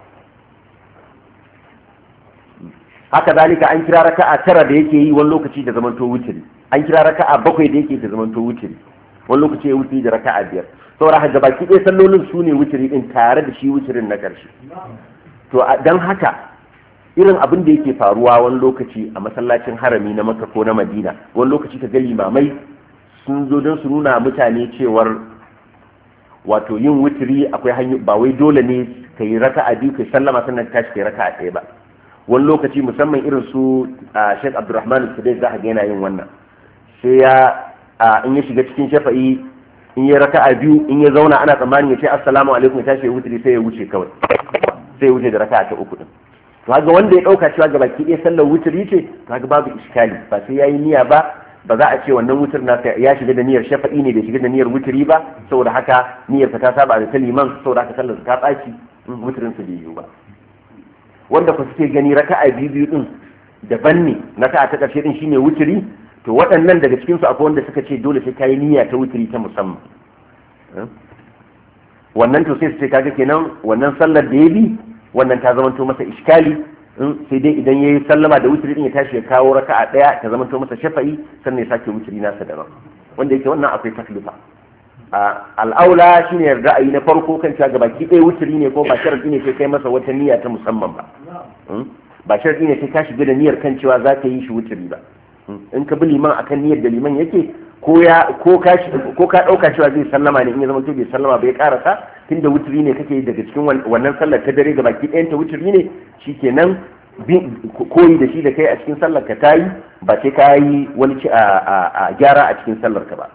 Speaker 1: haka zalika an kira raka'a 9 da yake yi wani lokaci da zamanto wutiri an kira raka'a 7 da yake da zamanto wutiri wani lokaci ya wutiri da raka'a 5 saboda haka gabaki ɗaya sallolin su ne wutiri din tare da shi wutirin na ƙarshe to dan haka irin abin da yake faruwa wani lokaci a masallacin harami na Makka ko na Madina wani lokaci ka ga limamai sun zo don su nuna mutane cewar wato yin wutiri akwai hanyoyi ba wai dole ne ka yi raka'a biyu kai sallama sannan ka tashi kai raka'a ɗaya ba wani lokaci musamman irin su Sheikh Abdulrahman Al-Sudais za ka ga yana yin wannan sai in ya shiga cikin shafa'i in ya raka'a biyu in ya zauna ana tsammanin ya ce assalamu alaikum ya tashi ya wutiri sai ya wuce kawai sai ya wuce da raka'a ta uku din to kaga wanda ya dauka cewa ga baki ɗaya sallar wutiri ce kaga babu iskali ba sai yayi niyya ba za a ce wannan wutir nasa ya shiga da niyyar shafa'i ne da shiga da niyyar wutiri ba saboda haka niyyar ta saba da ta liman saboda haka sallar ta tsaki wutirin su bai yiwu ba wanda ku suke gani raka'a biyu din daban ne raka'a ta karshe din shine wutiri to waɗannan daga cikin su akwai wanda suka ce dole sai kai niyya ta wutiri ta musamman wannan to sai su ce kaga kenan wannan sallar da ya bi wannan ta zamanto masa iskali sai dai idan yayi sallama da wutiri din ya tashi ya kawo raka'a daya ta zamanto masa shafa'i sannan ya sake wutiri nasa daban wanda yake wannan akwai taklifa al'aula shine ra'ayi na farko kan cewa gabaki ɗaya wutiri ne ko ba sharadi ne sai kai masa wata niyya ta musamman ba ba sharadi ne sai ka shiga da niyyar kan cewa za ka yi shi wutiri ba in ka bi liman akan niyyar da liman yake ko ka ɗauka cewa zai sallama ne in ya zama to bai sallama bai karasa tunda wutiri ne kake daga cikin wannan sallar ta dare gabaki ɗayan ta wutiri ne shikenan koyi da shi da kai a cikin sallar ka tayi ba sai ka yi wani a gyara a cikin sallar ka ba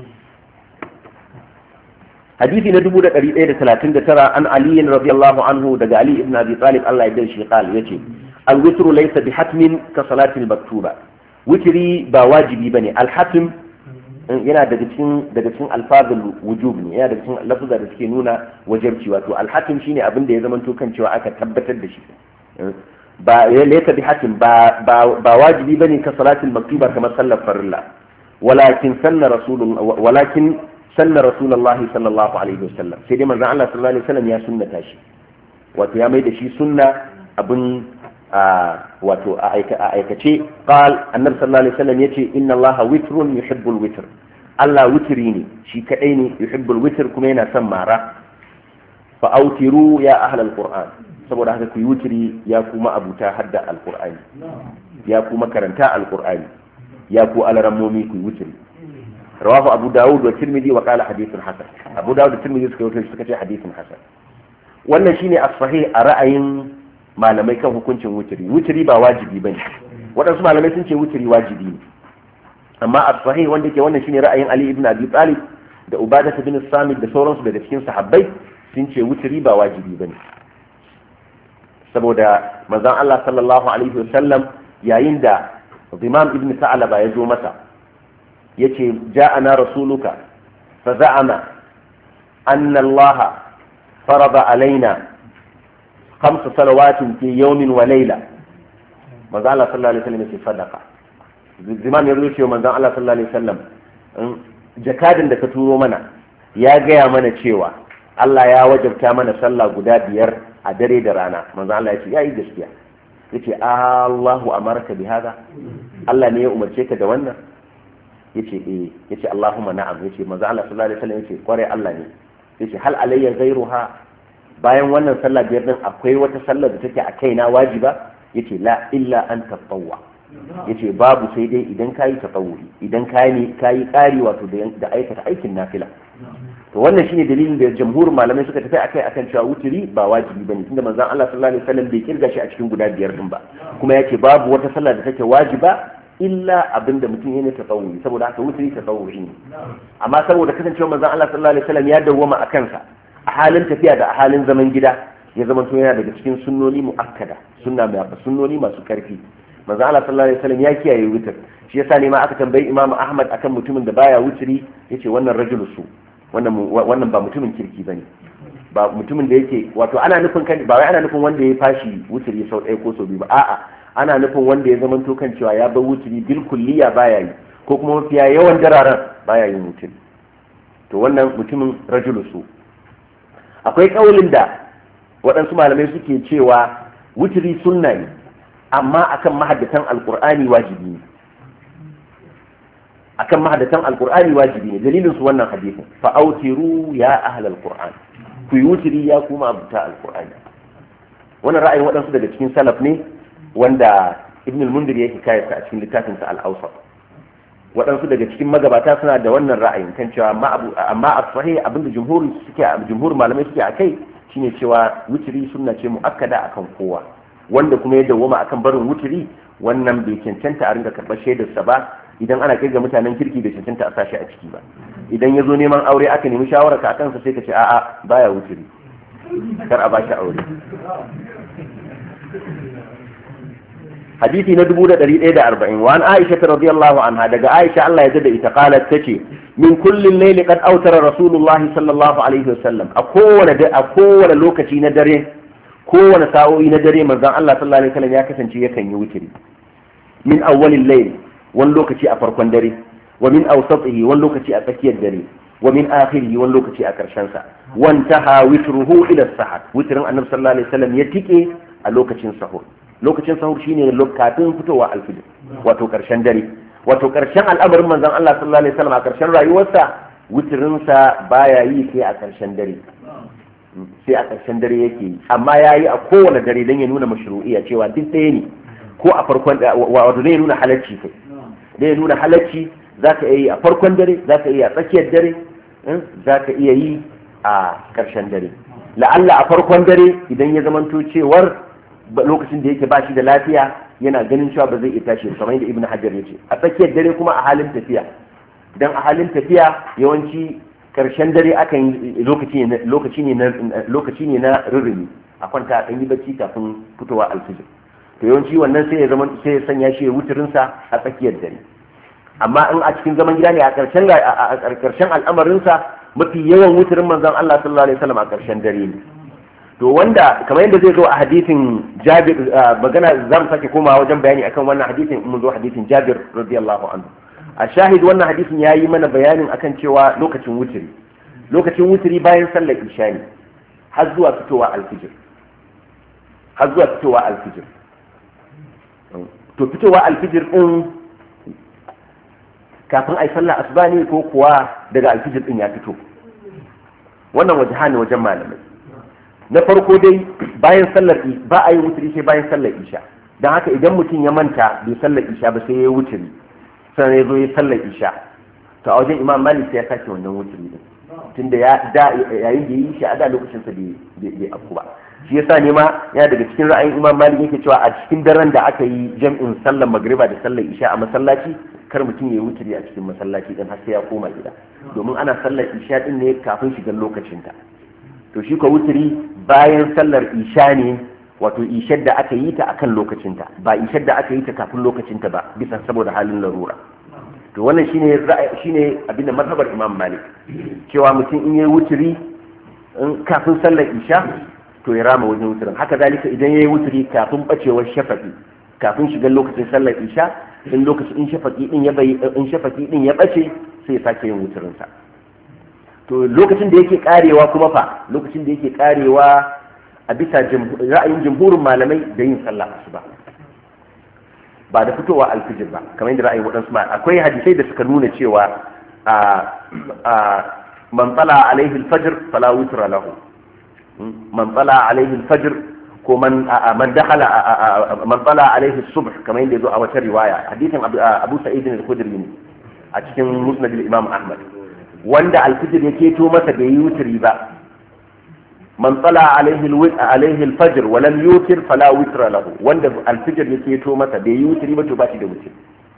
Speaker 1: hadisi na 1139 an Ali radiyallahu anhu daga Ali ibn Abi Talib Allah ya dace shi qal yace al-witru laysa bihatmin ka salatil maktuba witri ba wajibi bane al-hatm yana daga cikin alfazul wujub ne yana daga cikin lafuzza da suke nuna wajibci wato al-hatm shine abin da ya zama to kan cewa aka tabbatar da shi ba laysa bihatm ba wajibi bane ka salatil maktuba kamar sallar farilla walakin sanna rasulullahi sallallahu alaihi wasallam sai dai manzon Allah sallallahu alaihi wasallam ya sunnata shi wato ya mai da shi sunna abin wato a aikace qal annabi sallallahu alaihi wasallam yace inna allaha witrun yuhibbul witr Allah wutiri ne shi kadai ne yuhibbul witr kuma yana son mara fa autiru ya ahlal qur'an saboda haka ku yi wutiri ya kuma abuta hadda alqur'ani ya kuma karanta alqur'ani ya ku alarammomi ku yi wutiri rawahu abu dawud wa tirmidhi wa qala hadithun hasan abu dawud da tirmidhi suka ce hadithun hasan wannan shine as-sahih a ra'ayin malamai kan hukuncin wutiri wutiri ba wajibi bane wadansu malamai sun ce wutiri wajibi ne amma as-sahih wanda ke wannan shine ra'ayin ali ibn abi talib da ubadah bin samit da sauransu daga cikin sahabbai sun ce wutiri ba wajibi bane saboda manzon Allah sallallahu alaihi wasallam yayin da Imam ibn Sa'laba ya zo masa yace ja'ana rasuluka fa za'ama anna Allah farada alaina 5 salawatin fi yawmin wa layla manzon Allah sallallahu alaihi wasallam yace sadaqa Imam ya zo ce manzon Allah sallallahu alaihi wasallam jakadin da ka turo mana ya gaya mana cewa Allah ya wajabta mana sallah guda 5 a dare da rana manzo Allah ya ce yayi gaskiya yace Allahu amarka bi hada Allah ne ya umarce ka da wannan yace yace Allahumma na'am yace manzo Allah sallallahu alaihi wasallam yace kware Allah ne yace hal alayya ghayruha bayan wannan sallah 5 din akwai wata sallar da take a kaina wajiba yace la illa an tatawwa yace babu sai dai idan kayi tatawuri idan kayi kari wato da aikata aikin nafila to wannan shine dalilin da jamhurin malamai suka tafi akai akan cewa wuturi ba wajibi bane tunda manzon Allah sallallahu alaihi wasallam bai kirga shi a cikin guda 5 din ba kuma yace babu wata sallah da take wajiba illa abinda mutum yana tatawuri saboda haka wuturi tatawuri ne amma saboda kasancewa manzon Allah sallallahu alaihi wasallam ya dawwama akan sa a halin tafiya da a halin zaman gida ya zama to yana daga cikin sunnoni muakkada sunnoni masu karfi manzon Allah sallallahu alaihi wasallam ya kiyaye wutur shi yasa ne ma aka tambayi Imam Ahmad akan mutumin da baya wuturi yace wannan rajulusu wannan ba mutumin kirki bane ba mutumin da yake wato ana nufin kan ba wai ana nufin wanda ya fashi wuturi sau ɗaya ko sau biyu ba a'a ana nufin wanda ya zamanto kan cewa ya bar wuturi bil kulliya baya yi ko kuma mafiya yawan dararen baya yin wuturi to wannan mutumin rajulusu akwai kaulin da waɗansu malamai suke cewa wuturi sunna ne amma akan mahaddatan alqur'ani wajibi ne akan mahaddatan alqur'ani wajibi ne dalilin su wannan hadisin fa autiru ya ahlal qur'an ku yi wutiri ya kuma abuta alqur'ani wannan ra'ayin waɗansu daga cikin salaf ne wanda ibn al-mundir yake kayarsa a cikin littafin sa al-awsat waɗansu daga cikin magabata suna da wannan ra'ayin kan cewa amma as-sahih abinda jumhur malamai suke akai shine cewa wutiri sunna ce muakkada akan kowa wanda kuma ya dawwama akan barin wutiri wannan bai cancanta a rinka karɓar shaidarsa ba idan ana kirga mutanen kirki bai cancanta a sashi a ciki ba idan ya zo neman aure aka nemi shawarar ka kansa sai ka ce a'a baya wuturi kar a bashi aure hadisi na 1140 wa an Aisha radhiyallahu anha daga Aisha Allah ya jada ita qalat tace min kulli layli qad awtara rasulullahi sallallahu alaihi wasallam a kowane lokaci na dare kowane sa'o'i na dare manzon Allah sallallahu alaihi wasallam ya kasance yakan yi wuturi min awwalil layl wani lokaci a farkon dare wa min awsatihi wani lokaci a tsakiyar dare wa min akhirihi wani lokaci a karshen sa wantaha witruhu ila sahar witrin annabi sallallahu alaihi wasallam ya tike a lokacin sahur shine lokacin fitowa alfijir wato karshen dare wato karshen al'amarin manzon Allah sallallahu alaihi wasallam a karshen rayuwarsa witrin sa baya yi sai a karshen dare yake yi amma yayi a kowane dare dan ya nuna mashru'iyya cewa duk ɗaya ne ko a farkon wato zai nuna halacci kai zai nuna halacci za ka iya yi a farkon dare za ka iya a tsakiyar dare za ka iya yi a ƙarshen dare la'alla a farkon dare idan ya zamanto cewar lokacin da yake ba shi da lafiya yana ganin cewa ba zai iya tashi kamar yadda ibn hajar ya ce a tsakiyar dare kuma a halin tafiya dan a halin tafiya yawanci ƙarshen dare akan lokaci ne na rurrumi a kwanta a ɗan yi bacci kafin fitowa alfijir to yawanci wannan sai ya sanya shi ya wuturinsa a tsakiyar dare amma in a cikin zaman gida ne a ƙarshen al'amarinsa mafi yawan wuturin manzon Allah sallallahu alaihi wasallam a ƙarshen dare ne to wanda kamar yadda zai zo a hadisin Jabir magana zamu sake komawa wajen bayani akan wannan hadisin mun zo hadisin Jabir radiyallahu anhu a shahid wannan hadisin yayi mana bayanin akan cewa lokacin wuturi bayan sallar isha ne har zuwa fitowa alfijir to fitowa alfijir din kafin ai sallar asuba ne ko kuwa daga alfijir din ya fito. Wannan wajha ne wajen malamai. Na farko dai bayan sallar ba a yi wuturi sai bayan sallar isha, don haka idan mutum ya manta bai sallar isha ba sai ya yi wuturi sannan ya zo ya sallar isha, to a wajen imam malik sai ya sake wannan wuturi din tunda yayin da ya yi shi a da lokacin sa bai afku ba. Shi yasa ne ma yana daga cikin ra'ayin imam malik yake cewa a cikin daren da aka yi jam'in sallar magriba da sallar isha a masallaci kar mutum ya yi wuturi a cikin masallaci din har sai ya koma gida, domin ana sallar isha din ne kafin shigar lokacin ta. To shi ko wuturi bayan sallar isha ne, wato ishar da aka yi ta akan lokacinta ba ishar da aka yi ta kafin lokacinta ba bisa saboda halin larura. To wannan shine abinda mazhabar imam malik, cewa mutum in yayi wuturi kafin sallar isha to ya rama wajen wuturin. Haka zalika idan yayi wuturi kafin bacewar shafaqi kafin shigar lokacin sallar isha, in shafaqi din ya bace sai ya sake yin wuturin sa. To lokacin da yake karewa kuma fa, lokacin da yake karewa a bisa ra'ayin jumhurin malamai da yin sallah asuba ba da fitowa alfijir ba, kamar yadda ra'ayin waɗansu ma akwai hadisai da suka nuna cewa man tsala alaihi alfajr fala witra lahu, man tsala alaihi alfajr ko man dakhala man tsala alaihi subh, kamar yadda yazo a wata riwaya hadisin Abu Sa'id al-Khudri ne a cikin Musnad al-Imam Ahmad, wanda alfijir ya keto masa bai yi wutri ba, man tsala alaihi alfajr wa lam yutir fala witra lahu, wanda alfijir ya keto masa bai yi wutri ba to ba shi da wutri,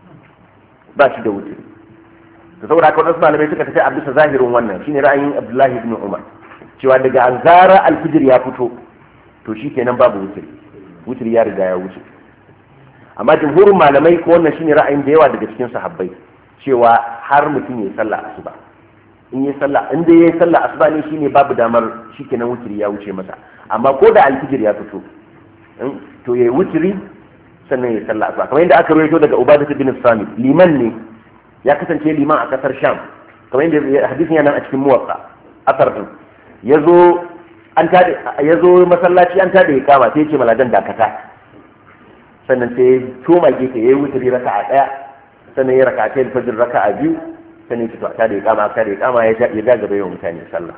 Speaker 1: to saboda haka wasu malamai suka tafi a bisa zahirin wannan shine ra'ayin Abdullahi ibn Umar, cewa daga azara alfijir ya fito to shikenan babu wutri ya riga ya wuce. Amma jumhurin malamai ko wannan shine ra'ayin da yawa daga cikin sahabbai, cewa har mutum ya sallah asuba, in yi sallah asuba ne shine babu damar shikenan wutri ya wuce masa. Amma ko da alfijir ya fito to yayi wutri sannan ya sallah asuba, kamar yadda aka rawaito daga Ubadah bin Samit, liman ne ya kasance liman a kasar Sham, kamar yadda hadisin yana a cikin Muwatta asar din, yazo masallaci an tada ya kama sai ya ce maladan dakata, sannan sai toma gefe yayi wutri raka'a daya, sannan ya raka'a ta fajr raka'a biyu, sannan ya ta da ya kama ya ga gaba yawan mutane sallah.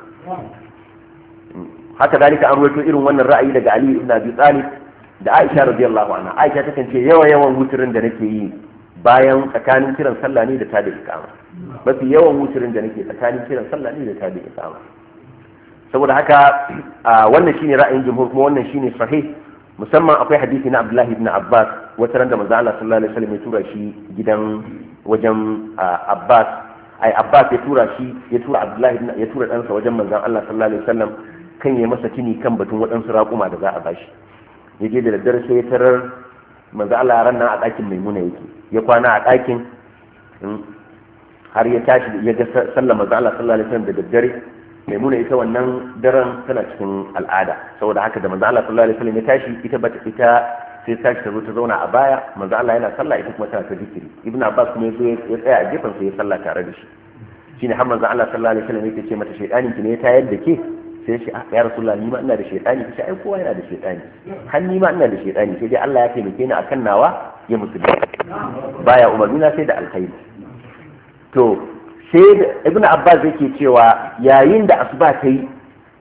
Speaker 1: Haka dalika an ruwaito irin wannan ra'ayi daga Ali ibn Abi Talib da Aisha radiyallahu anha. Aisha takan ce yawan wuturin da nake yi bayan tsakanin kiran sallah ne da ta da iqama, mafi yawan wuturin da nake tsakanin kiran sallah ne da ta da iqama. Saboda haka wannan shine ra'ayin jumhur, kuma wannan shine sahih. Musamman akwai hadisi na Abdullah ibn Abbas, wata ran da manzo Allah sallallahu alaihi wasallam ya tura shi gidan wajen Abbas ya tura Abdullahi ya tura ɗansa wajen manzon Allah sallallahu alaihi wasallam kan ya masa tuni kan batun waɗansu raƙuma da za a bashi. Ya je da daddare sai ya tarar manzon Allah ran nan a ɗakin Maimuna yake, ya kwana a ɗakin har ya tashi ya ga sallar manzon Allah sallallahu alaihi wasallam da daddare. Maimuna ita wannan daren tana cikin al'ada, saboda haka da manzon Allah sallallahu alaihi wasallam ya tashi sai tashi ta zo ta zauna a baya, manzo Allah yana sallah ita kuma tana ta zikiri. Ibn Abbas kuma yazo ya tsaya a gefen sa ya sallah tare da shi. Shine har manzo Allah sallallahu alaihi wasallam yake ce mata shaytanin ki ne ya tayar da ke, sai shi ya Rasulullah ni ma ina da shaytani, sai ai kowa yana da shaytani, har ni ma ina da shaytani, sai dai Allah ya taimake ni akan nawa ya musulmi, baya umarnina sai da alkhairi. To sai Ibn Abbas yake cewa yayin da asuba ta yi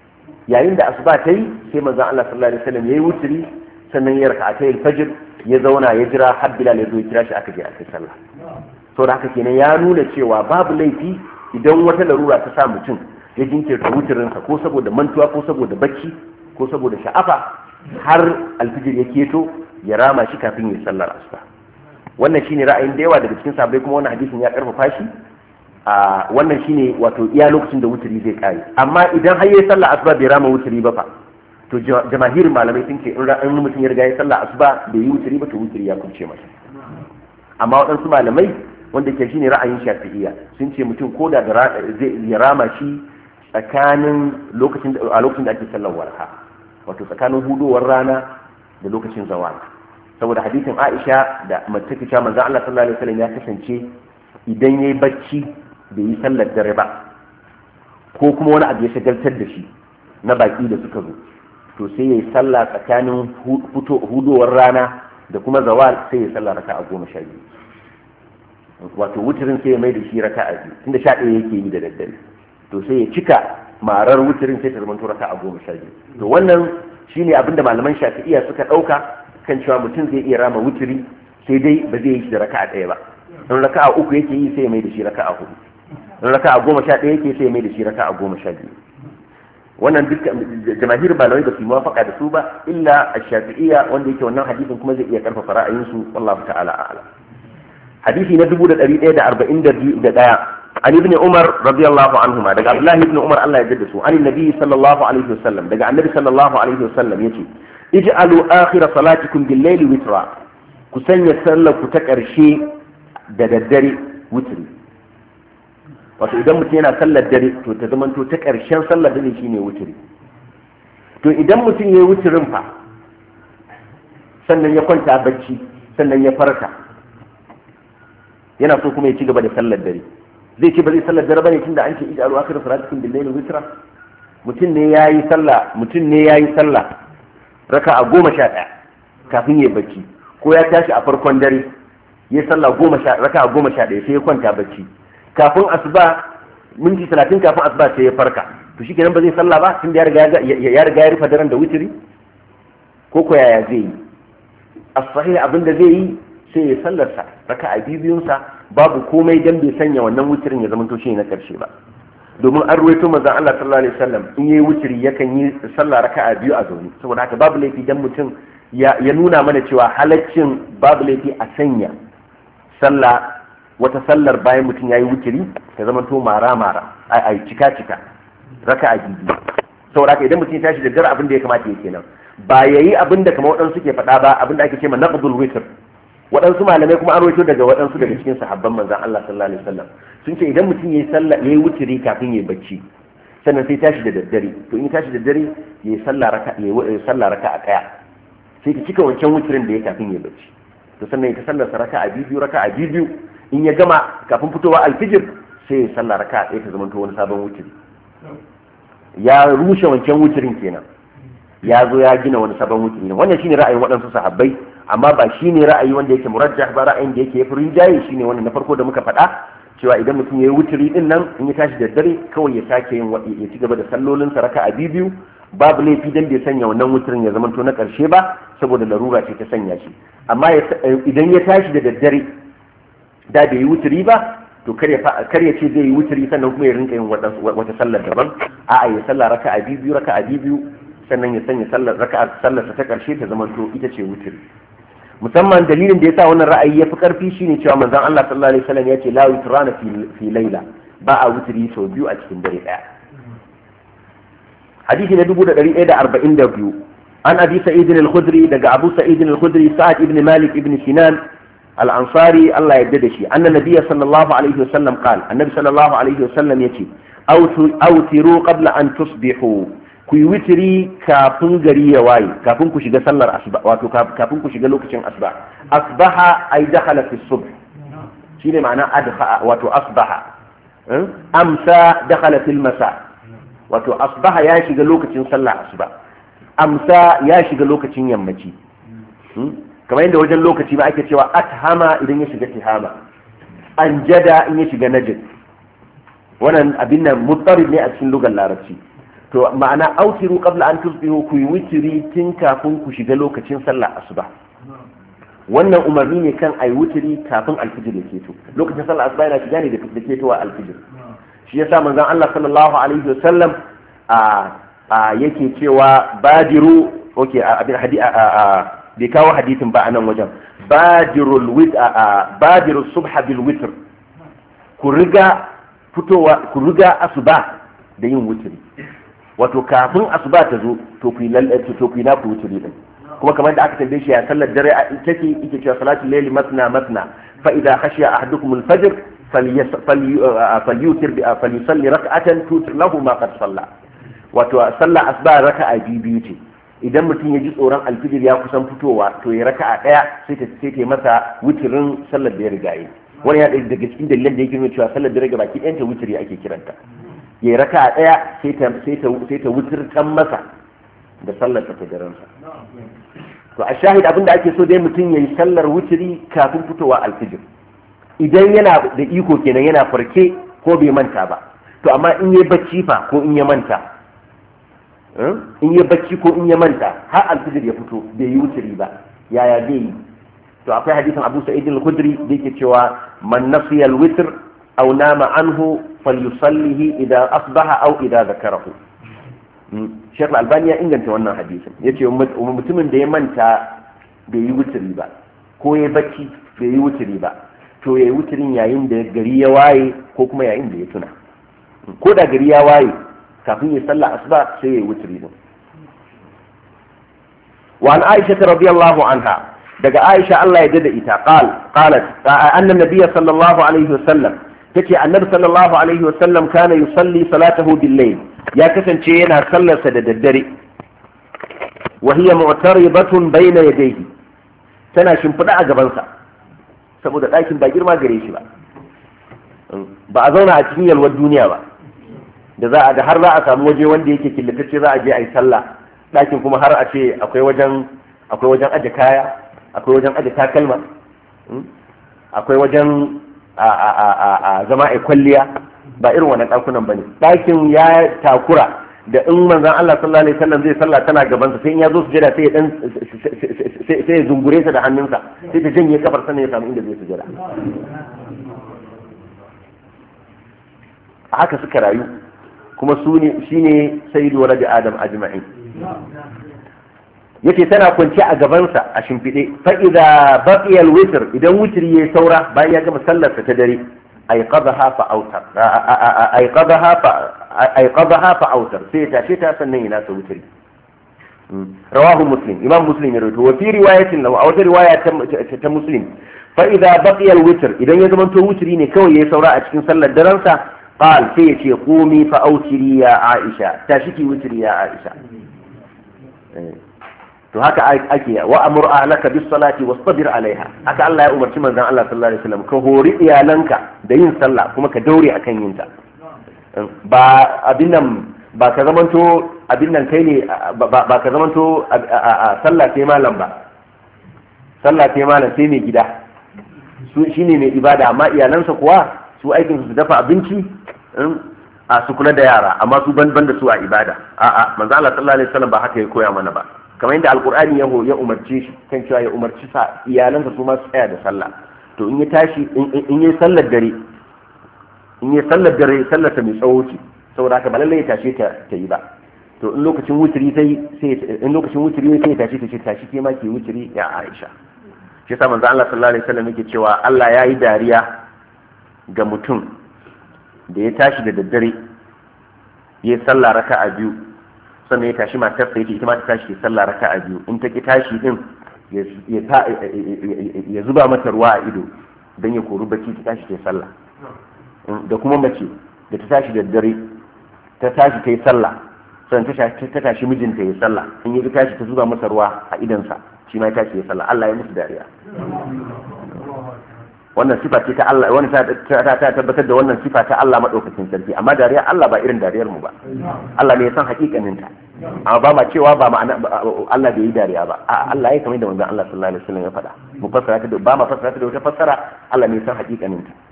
Speaker 1: sai manzo Allah sallallahu alaihi wasallam yayi wutri, sannan ya raka'atai al-fajr ya zauna ya jira har Bilal ya zo ya kira shi aka je aka sallah. To da haka kenan ya nuna cewa babu laifi idan wata larura ta sa mutum ya jinkirta wutirinsa ko saboda mantuwa ko saboda bacci ko saboda sha'afa har alfijir ya keto ya rama shi kafin ya sallar asuba. Wannan shine ra'ayin da yawa daga cikin sahabbai, kuma wannan hadisin ya karfafa shi. Wannan shine wato iya lokacin da wutiri zai kare. Amma idan har yayi sallar asuba bai rama wutiri ba fa, to jamahirin malamai sun ce in mutum ya riga ya sallah asuba bai yi wuturi ba to wuturi ya kunce masa. Amma waɗansu malamai wanda ke shine ra'ayin Shafi'iyya sun ce mutum ko da zai ya rama shi tsakanin lokacin da ake sallar warha, wato tsakanin hudowar rana da lokacin zawal, saboda hadisin Aisha da mace ta ce manzon Allah sallallahu alaihi wasallam ya kasance idan yayi bacci bai yi sallar dare ba ko kuma wani abu ya shagaltar da shi na baki da suka zo, to sai ya yi sallah tsakanin hudowar rana da kuma zawal, sai ya sallah raka'a 12. wato wutirin sai ya mai da shi raka'a biyu tunda 11 yake yi da daddare to sai ya cika marar wutirin sai ta zama to raka'a 12 to wannan shine abinda malaman shafi'iyya suka dauka kan cewa mutum zai iya rama wutiri sai dai ba zai yi shi da raka'a ɗaya ba in raka'a 3 yake yi sai ya mai da shi raka'a 4 in raka'a 11 yake sai ya mai da shi raka'a 12 wannan duk jama'ir malamai ba su muwafaka da su ba illa ash-shafi'iyya wanda yake wannan hadisin kuma zai iya karfafa ra'ayinsu wallahu ta'ala a'lam hadisi na 1141 an ibn umar radiyallahu anhuma daga abdullah ibn umar Allah ya jadda su an annabi sallallahu alaihi wasallam daga annabi sallallahu alaihi wasallam yace ij'alu akhir salatikum bil layli witra ku sanya sallar ku ta karshe da daddare witri wato idan mutum yana sallar dare to ta zamanto ta karshen sallar dare shine witri to idan mutum yayi witrin fa sannan ya kwanta bacci sannan ya farka yana so kuma ya ci gaba da sallar dare zai ce ba zai sallar dare bane tunda an ce ij'alu akhir salatikum bil layli witra mutum ne yayi sallah raka'a 11 kafin ya bacci ko ya tashi a farkon dare ya sallah raka'a 11 sai ya kwanta bacci kafin asuba minti 30 kafin asuba sai ya farka to shikenan ba zai sallah ba tunda ya riga ya rufe daren da witri ko ko yaya zai yi as-sahih abinda zai yi sai ya sallarsa raka'a biyunsa babu komai dan bai sanya wannan wutirin ya zama to shi na karshe ba domin an ruwaito manzon Allah sallallahu alaihi wasallam in yayi wutiri yakan yi sallah raka'a biyu a zaune saboda haka babu laifi dan mutum ya nuna mana cewa halaccin babu laifi a sanya sallah wata sallar bayan mutum yayi wutiri ta zama to mara ai cika raka'a biyu saboda haka idan mutum ya tashi da dare abin da ya kamata ya kenan ba yayi abin da kamar waɗansu suke faɗa ba abin da ake cewa naqdul witr waɗansu malamai kuma an rawaito daga waɗansu daga cikin sahabban manzon Allah sallallahu alaihi wasallam sun ce idan mutum yayi wutiri kafin yayi bacci sannan sai tashi da daddare to in tashi da daddare yayi sallah raka'a ɗaya sai ta cika wancan wutirin da yayi kafin yayi bacci to sannan ya sallar raka'a biyu in ya gama kafin fitowa alfijir sai ya sallah raka'a ɗaya ta zama to wani sabon wutiri ya rushe wancan wutirin kenan ya zo ya gina wani sabon wutiri wannan shine ra'ayin waɗansu sahabbai amma ba shi ne ra'ayi wanda yake murajjah ba ra'ayin da yake yafi rinjaye shi ne wannan na farko da muka faɗa cewa idan mutum ya yi wuturi din nan in ya tashi da dare kawai ya sake yin ya ci gaba da sallolin sa raka'a biyu babu laifi dan bai sanya wannan wuturin ya zama to na karshe ba saboda larura ce ta sanya shi amma idan ya tashi da daddare da bai yi wuturi ba to kar ya ce zai yi wuturi sannan kuma ya rinka yin wata sallar daban a'a ya sallah raka'a biyu sannan ya sanya sallarsa ta karshe ta zama to ita ce wuturi musamman dalilin da yasa wannan ra'ayi yafi karfi shine cewa manzon Allah sallallahu alaihi wasallam yace la witrana fi layla ba a wuturi sau biyu a cikin dare daya hadisi na 1142 an abi sa'id al-khudri daga abu sa'id al-khudri sa'ad ibn malik ibn sinan al-ansari Allah ya yarda da shi anna nabiyya sallallahu alaihi wasallam qala annabi sallallahu alaihi wasallam yace awtiru qabla an tusbihu ku yi witiri kafin gari ya waye kafin ku shiga sallar asuba wato kafin ku shiga lokacin asuba asbaha ay dakhala fi subh shine ma'ana adha wato asbaha amsa dakhala fil masa wato asbaha ya shiga lokacin sallar asuba amsa ya shiga lokacin yammaci kamar yadda wajen lokaci ba ake cewa athama idan ya shiga tihama anjada in ya shiga najd wannan abin nan mutarrid ne a cikin lugar larabci to ma'ana autiru qabla an tusbihu ku yi witiri tun kafin ku shiga lokacin sallar asuba wannan umarni ne kan ayi witiri kafin alfijir ya keto lokacin sallar asuba yana shiga ne da ketowa alfijir shi yasa manzon Allah sallallahu alaihi wasallam yake cewa badiru abin bai kawo hadisin ba anan wajen badiru subha bil witr ku riga asuba da yin witiri wato kafin asuba ta zo to ku na ku wuturi din kuma kamar da aka tambaye shi ya sallar dare take yake cewa salatul layli masna fa idha khashiya ahadukum al-fajr falyusalli rak'atan tutir lahu ma qad salla wato sallar asuba raka'a biyu ce idan mutum ya ji tsoron alfijir ya kusan fitowa to ya raka'a daya sai ta masa wutirin sallar da ya riga yi wani ya daga cikin dalilan da yake nuna cewa sallar dare gabaki ɗayan ta wutiri ake kiranta ya raka a ɗaya sai ta wutirtan masa da sallar ta daransa to a shahid abinda ake so dai mutum ya yi sallar wutiri kafin fitowa alfijir idan yana da iko kenan yana farke ko bai manta ba. To amma in yi bacci fa ko in ya manta, in yi bacci ko in ya manta har alfijir ya fito bai yi wuturi ba, yaya zai yi? To akwai hadisin Abu Sa'id al-Khudri da yake cewa man nasiya al-witr aw nama anhu falyusallihi idha asbaha aw idha dhakarahu. Sheikh Al-Albani ya inganta wannan hadisin, yace mutumin da ya manta bai yi wuturi ba ko ya bacci bai yi wuturi ba, to yayi wuturin yayin da gari ya waye ko kuma yayin da ya tuna. Ko da gari ya waye kafin ya sallah asuba sai yayi wuturi din. Wa an Aisha radiyallahu anha, daga Aisha Allah ya dada ita, qalat anna nabiyya sallallahu alaihi wasallam, tace annabi sallallahu alaihi wasallam kana yusalli salatahu bil-layl, ya kasance yana sallarsa da daddare. Wa hiya mu'taribatun bayna yadayhi, tana shimfida a gabansa saboda ɗakin ba girma gare shi ba a zauna a cikin yalwar duniya ba da har za a samu waje wanda yake killatacce za a je a yi sallah, ɗakin kuma har a ce akwai wajen aje kaya, akwai wajen aje takalma, akwai wajen a zama a kwalliya, ba irin wannan ɗakunan ba ne. Ɗakin ya takura da in manzan Allah sallallahu alaihi wasallam zai sallah tana gabansa, sai in ya zo sujada sai ya zungure ta da hannunsa, sai ta janye kafar sannan ya samu inda zai sujada. A haka suka rayu, kuma shine sayyidu waladi Adam ajma'in. Yace tana kwance a gabansa a shimfiɗe, fa idza baqiya al-witr, idan witri yayi saura bayan ya gama sallarsa ta dare, ayqadha fa autar, sai ta ce ta sannan ina sa witri. Rawahu Muslim, Imam Muslim ya rawaito. Wa fi riwayatin lahu, a wata riwaya ta Muslim, fa idza baqiya al-witr, idan ya zama to witri ne kawai yayi saura a cikin sallar daren sa, qal sai ya ce qumi fa autiri ya Aisha, tashi ki witri ya Aisha. To haka ake wa amur ahlaka bis salati wastabir alaiha, haka Allah ya umarci manzon Allah sallallahu alaihi wasallam, ka hori iyalanka da yin sallah kuma ka daure akan yin ta. Ba abin nan, ba ka zamanto abin nan kai ne, ba ka zamanto sallah sai malam ba, sallah sai malam sai mai gida, su shine mai ibada, amma iyalansa kuwa su aikin su dafa abinci a su kula da yara, amma su ban da su a ibada. A'a, manzo Allah sallallahu alaihi wasallam ba haka ya koya mana ba, kamar yadda alkur'ani ya umarce shi kan cewa ya umarci sa iyalansa su ma su tsaya da sallah. To in ya tashi in yi sallar dare, sallar ta mai tsawo ce, saboda haka ba lalle ya tashi ta yi ba. To in lokacin wutiri sai ya tashi ta ce tashi ke ma ke wutiri ya Aisha. Shi yasa manzo Allah sallallahu alaihi wasallam yake cewa Allah ya yi dariya ga mutum da ya tashi da daddare ya sallah raka'a biyu, sannan ya tashi matarsa yake ita ma ta tashi sallah raka'a biyu, in ta ki tashi din ya zuba mata ruwa a ido don ya kori bacci ta tashi ta sallah. Da kuma mace da ta tashi da dare ta tashi ta yi sallah, sannan ta tashi mijinta ya sallah, in ya tashi ta zuba masa ruwa a idansa, shi ma ya tashi ya sallah. Allah ya musu dariya. Wannan sifa ce ta Allah, wannan ta tabbatar da wannan sifa ta Allah madaukakin sarki, amma dariya Allah ba irin dariyar mu ba. Allah ne ya san hakikanin ta, amma ba ma cewa ba ma'ana Allah bai yi dariya ba. A Allah ya kamar da manzon Allah sallallahu alaihi wasallam ya faɗa, mu fassara ta da ba ma fassara ta da wata fassara, Allah ne ya san hakikanin ta.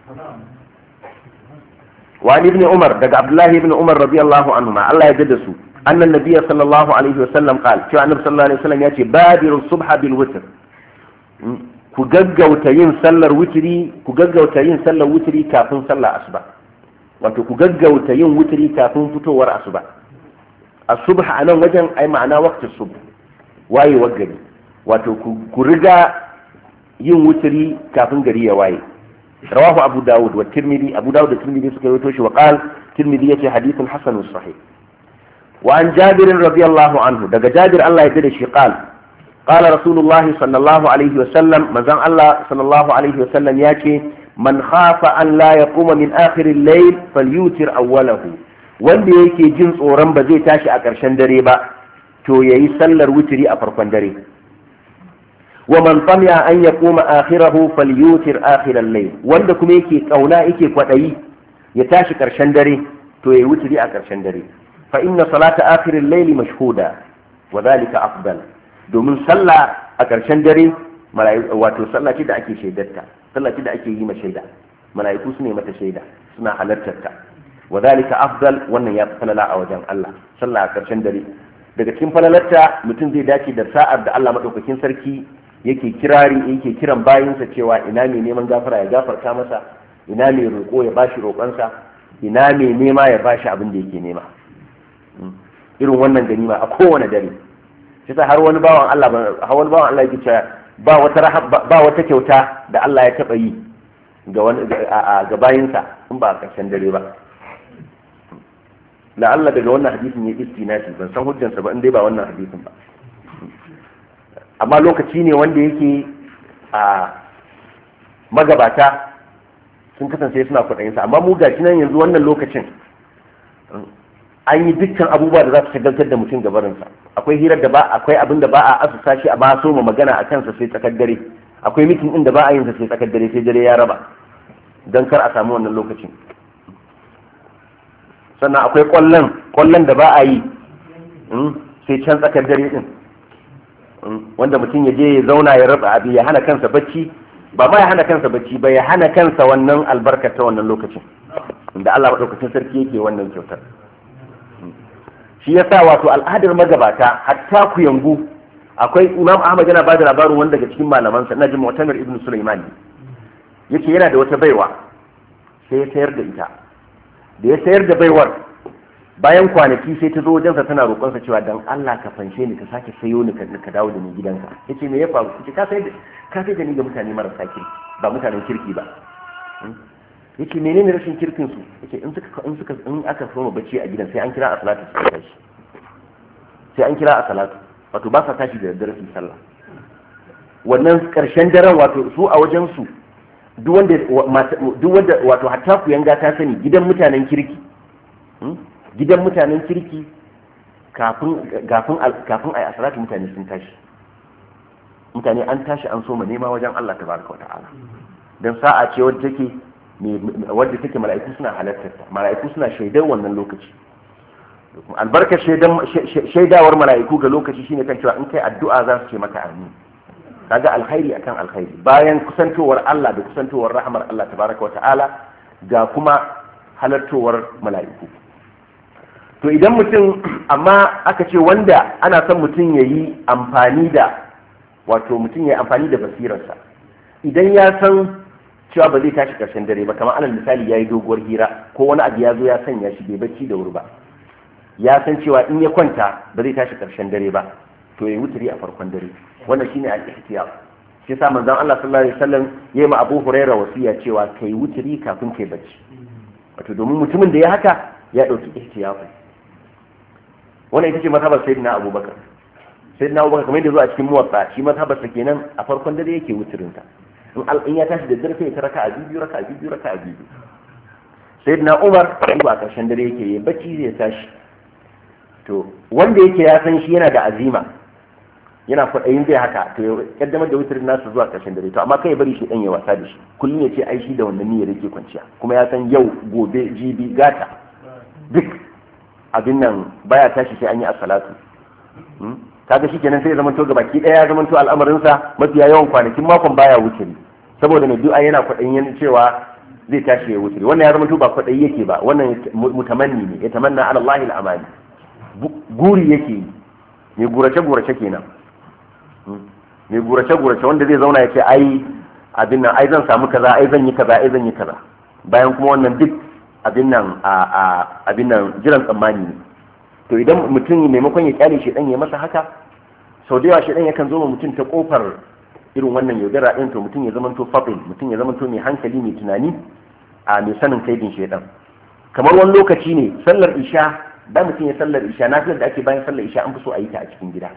Speaker 1: Wa ibn Umar, daga Abdullahi ibn Umar radiyallahu anhuma, Allah ya jadda su, anna nabiyya sallallahu alaihi wasallam qala, cewa annabi sallallahu alaihi wasallam ya ce badiru subha bil witr, ku gaggauta yin sallar wutiri kafin sallar asuba, wato ku gaggauta yin wutiri kafin fitowar asuba. Asubh a nan wajen ai ma'ana waqti subh, wayewar gari, wato ku riga yin wutiri kafin gari ya waye. Rawahu Abu Dawud wa Tirmidhi, Abu Dawud da Tirmidhi suka rawaito shi, wa qala Tirmidhi yace hadithun hasanun sahih. Wa an Jabir radiyallahu anhu, daga Jabir Allah ya tada shi, qala قال رسول الله صلى الله عليه وسلم مزان الله صلى الله عليه وسلم ياتي من خاف أن لا يقوم من آخر الليل فليوتر أوله, wanda yake jin tsoron ba zai tashi a ƙarshen dare ba to yayi sallar wutiri a farkon dare. Wa man tamiya an yaquma akhirahu falyutir akhir al-layl, wanda kuma yake kauna yake kwadayi ya tashi ƙarshen dare to yayi wutiri a ƙarshen dare. Fa inna salata akhir al-layl mashhuda wa dhalika afdal, domin sallah a ƙarshen dare wato sallah ce da ake shaidarta, sallah ce da ake yi ma shaida, mala'iku su ne mata shaida suna halartar ta. wa zalika afdal, wannan ya falala a wajen Allah sallah a karshen dare. Daga cikin falalarta mutum zai dace da sa'ar da Allah madaukakin sarki yake kiran bayinsa cewa ina mai neman gafara ya gafarta masa, ina mai roƙo ya bashi roƙonsa, ina mai nema ya bashi abin da yake nema. Irin wannan ganima a kowane dare. Sai har wani bawan Allah yake cewa ba wata kyauta da Allah ya taba yi ga bayinsa in ba a ƙarshen dare ba. La'alla daga wannan hadisin ya istinasi, ban san hujjansa ba in dai ba wannan hadisin ba. Amma lokaci ne wanda yake a magabata sun kasance suna kwaɗayinsa, amma mu gashi nan yanzu wannan lokacin an yi dukkan abubuwa da za su shagaltar da mutum gabarinsa. Akwai hirar da ba, akwai abin da ba a asusa shi a ba so ma magana a kansa sai tsakar dare, akwai mitin din da ba a yin sa sai tsakar dare, sai dare ya raba don kar a samu wannan lokacin. Sannan akwai kwallon da ba a yi sai can tsakar dare din, wanda mutum ya je ya zauna ya raba abi ya hana kansa bacci, ba ma ya hana kansa bacci ba, ya hana kansa wannan albarkar ta wannan lokacin da Allah madaukakin sarki yake wannan kyautar. Shi yasa wato al'adar magabata hatta ku yangu, akwai Imam Ahmad yana bada labarin wanda daga cikin malamansa, ina jin Mu'tamir ibn Sulaiman yake yana da wata baiwa sai ya sayar da ita. Da ya sayar da baiwar bayan kwanaki sai ta zo wajensa tana roƙonsa cewa dan Allah ka fanshe ni, ka sake sayo ni ka dawo da ni gidanka. Yace me ya faru? Yace ka sai da ni ga mutane marasa kirki, ba mutanen kirki ba. Yace menene rashin kirkin su? Yace in aka soma bacci a gidan sai an kira a salatu su tashi, sai an kira a salatu, wato ba sa tashi da daddare su sallah. Wannan karshen daren wato su a wajen su duk wanda wato hatta ku yanga ta sani gidan mutanen kirki kafin ai asalatu mutane sun tashi, mutane an tashi an soma nema wajen Allah tabaraka wa ta'ala. Dan sa'a ce wadda take mala'iku suna halartar ta, mala'iku suna shaidar wannan lokaci. Albarkar shaidawar mala'iku ga lokaci shine kan cewa in kai addu'a za su ce maka amin. Kaga alkhairi akan alkhairi, bayan kusantowar Allah da kusantowar rahmar Allah tabaraka wa ta'ala ga kuma halartowar mala'iku. To idan mutum, amma aka ce wanda ana son mutum ya yi amfani da basirarsa, idan ya san cewa ba zai tashi karshen dare ba, kamar alal misali ya yi doguwar hira ko wani abu ya zo ya sanya shi bai bacci da wuri ba, ya san cewa in ya kwanta ba zai tashi karshen dare ba, to ya wuturi a farkon dare. Wannan shine al-ihtiyar. Shi yasa manzon Allah sallallahu alaihi wasallam yayi ma Abu Hurairah wasiya cewa kai wuturi kafin kai bacci. Wato domin mutumin da ya haka ya dauki ihtiyar. Wannan ita ce mazhabar Sayyidina Abubakar. Sayyidina Abubakar kamar yadda zo a cikin muwatta, shi mazhabar sa kenan a farkon dare yake wuturin ta. In ya tashi da dare sai ya raka'a biyu. Sayyidina Umar ba karshen dare yake yi bacci zai tashi. To wanda yake ya san shi yana da azima, yana kwaɗayin zai haka, to ya kaddamar da wutirin nasu zuwa ƙarshen dare. To amma kai bari shi ɗan ya wasa da shi, kullum ya ce ai shi da wannan niyyar yake kwanciya, kuma ya san yau gobe jibi gata duk abin nan baya tashi sai an yi as-salatu. Kaga shi kenan sai ya zamanto gabaki ɗaya ya zamanto al'amarinsa mafiya yawan kwanakin makon baya wutiri, saboda mai du'a yana kwaɗayin cewa zai tashi ya wutiri. Wannan ya zamanto ba kwaɗayi yake ba, wannan mutamanni ne, ya tamanna ala Allah al-amali, guri yake yi, mai gurace kenan. Mai gurace wanda zai zauna ya ce ai abin nan ai zan samu kaza, ai zan yi kaza, bayan kuma wannan duk abin nan jiran tsammani ne. To idan mutum maimakon ya kyale shi dan ya masa haka, sau da yawa shi dan yakan zo ma mutum ta kofar irin wannan yaudara din, to mutum ya zamanto fabil, mutum ya zamanto mai hankali, mai tunani, a mai sanin kaidin shedan. Kamar wani lokaci ne sallar isha, da mutum ya sallar isha, nafilar da ake bayan sallar isha an fi so a yi ta a cikin gida.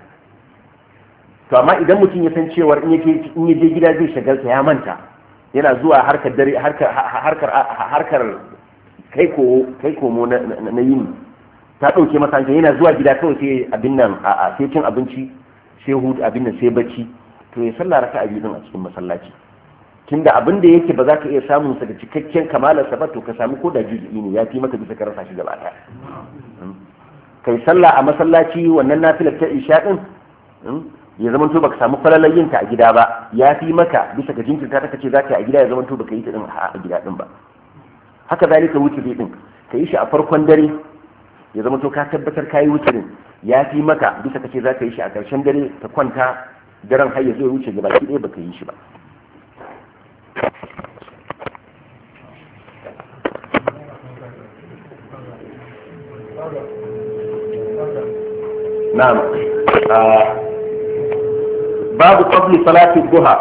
Speaker 1: To amma idan mutum ya san cewar in ya je gida zai shagalta, ya manta, yana zuwa harkar dare, harkar kai komo na yini ta ɗauke masa hankali, yana zuwa gida kawai sai abin nan sai cin abinci, sai hutu, abin nan sai bacci, to ya sallah raka'a biyu din a cikin masallaci. Tunda abin da yake ba za ka iya samun sa da cikakken kamalarsa ba, to ka sami ko da juz'i ne ya fi maka bisa ka rasa shi gaba ɗaya. Kai sallah a masallaci wannan nafilar ta isha din, ya zama to baka samu falalar yin ta a gida ba ya fi maka bisa ga jinkirta ta kace zaka yi a gida ya zama to baka yi ta din a gida din ba. Haka zalika wuturi din ka yi shi a farkon dare ya zama to ka tabbatar ka yi wuturin ya fi maka bisa kace zaka yi shi a ƙarshen dare ka kwanta daren har ya zo ya wuce gaba ki ɗaya baka yi shi ba. نعم باب قبل صلاة الضحى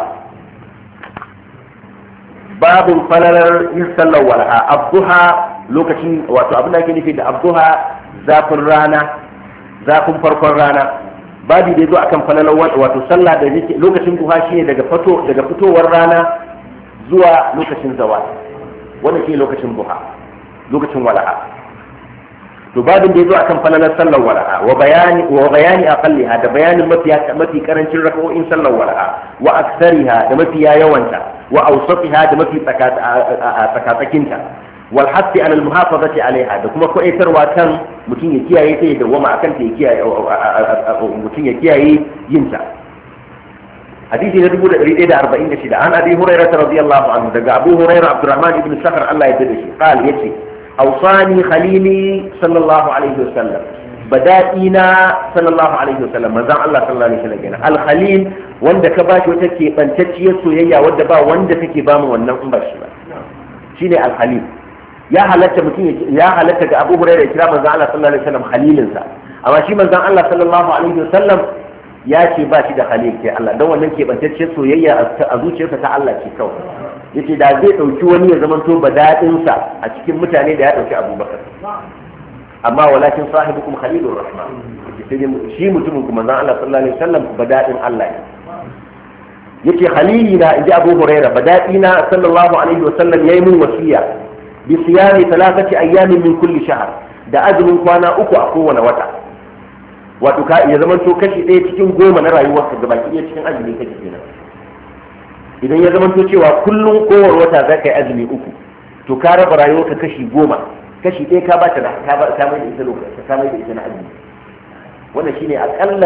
Speaker 1: باب فلر يصلى ولا الضحى لوكاشين واتو abin da ake nufi da abduha zafin rana zafin farkon rana babu da yazo akan falalar wato sallah da yake lokacin duha shine daga fitowar rana zuwa lokacin zawal wannan shine lokacin duha lokacin wala'a to babin da yazo akan falalar sallar wala'a wa bayani aqalliha da bayanin mafi karancin raka'o'in sallar wala'a wa aktsariha da mafi yawanta wa awsatiha da mafi tsakatsakinta wal hasi ala al muhafazati alaiha da kuma koyarwa kan mutum ya kiyaye ta da wama akan ta ya kiyaye mutum ya kiyaye yin ta hadisi na 1146 an abi hurairah radiyallahu anhu daga abu hurairah abdurrahman ibn sakhr Allah ya dade shi qal yace أوصاني خليلي صلى الله عليه وسلم بدائنا صلى الله عليه وسلم مزان الله صلى الله عليه وسلم الخليل wanda ka bashi wata keɓantacciyar soyayya wadda ba wanda take ba mu wannan in ba shi ba shine al-khalil ya halatta ga Abu Hurairah kira manzon Allah sallallahu alaihi wasallam khalilinsa amma shi manzon Allah sallallahu alaihi wasallam ya ce ba shi da khalil sai Allah dan wannan keɓantacciyar soyayya a zuciyarsa ta Allah ce kawai yace da zai dauki wani ya zamanto badadin sa a cikin mutane da ya dauki Abubakar amma walakin sahibukum khalilur rahman shi mutumin kuma manzon Allah sallallahu alaihi wasallam badadin Allah ne yace khalilina inji Abu Hurairah badadina sallallahu alaihi wasallam yayi mun wasiya bi siyami 3 ayyamin min kulli shahr da azumin kwana uku a kowane wata wato ya zamanto kashi ɗaya cikin 10 na rayuwarka gabaki ɗaya cikin azumi kake kenan idan ya zama cewa kullum kowar wata za ka yi azumi uku to ka raba rayuwarka kashi 10 kashi ɗaya ka bata ka mai da ita lokaci ka mai da ita na azumi wannan shine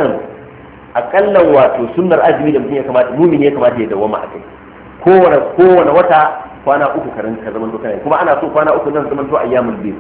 Speaker 1: akallan wato sunnar azumi da mutum ya kamata mumin ya kamata ya dawama a kai kowane wata kwana uku ka zama to kana kuma ana so kwana uku nan zama to ayyamul bid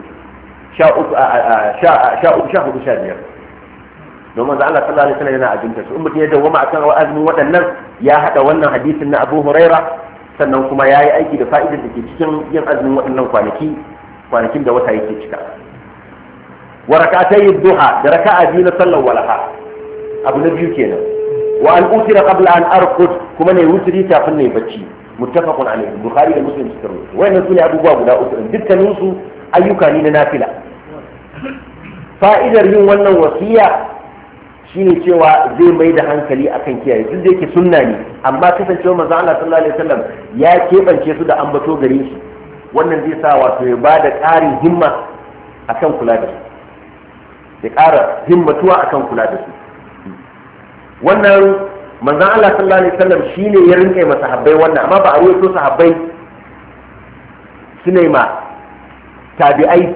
Speaker 1: 14-15 domin da Allah sallallahu alaihi wasallam yana ajinta su in mutum ya dawwama akan azumin waɗannan ya hada wannan hadisin na Abu Huraira sannan kuma yayi aiki da fa'idar da ke cikin yin azumin waɗannan kwanakin da wata yake cika wa rak'atay duha da raka'a biyu na sallar walaha abu na biyu kenan wa an utira qabla an arqud kuma ne wutri kafin ne bacci muttafaqun alaihi bukhari da muslim suka rawaito wannan sune abubuwa guda uku dukkanin su ayyuka ne na nafila fa'idar yin wannan wasiya shine cewa zai mai da hankali akan kiyaye duk da yake sunna ne amma kasancewa manzo Allah sallallahu alaihi wasallam ya kebance su da ambato gare shi wannan zai sa wato ya bada ƙarin himma akan kula da su ya ƙara himmatuwa akan kula da su wannan manzo Allah sallallahu alaihi wasallam shine ya rinka masa sahabbai wannan amma ba a ruwaito sahabbai sune ma tabi'ai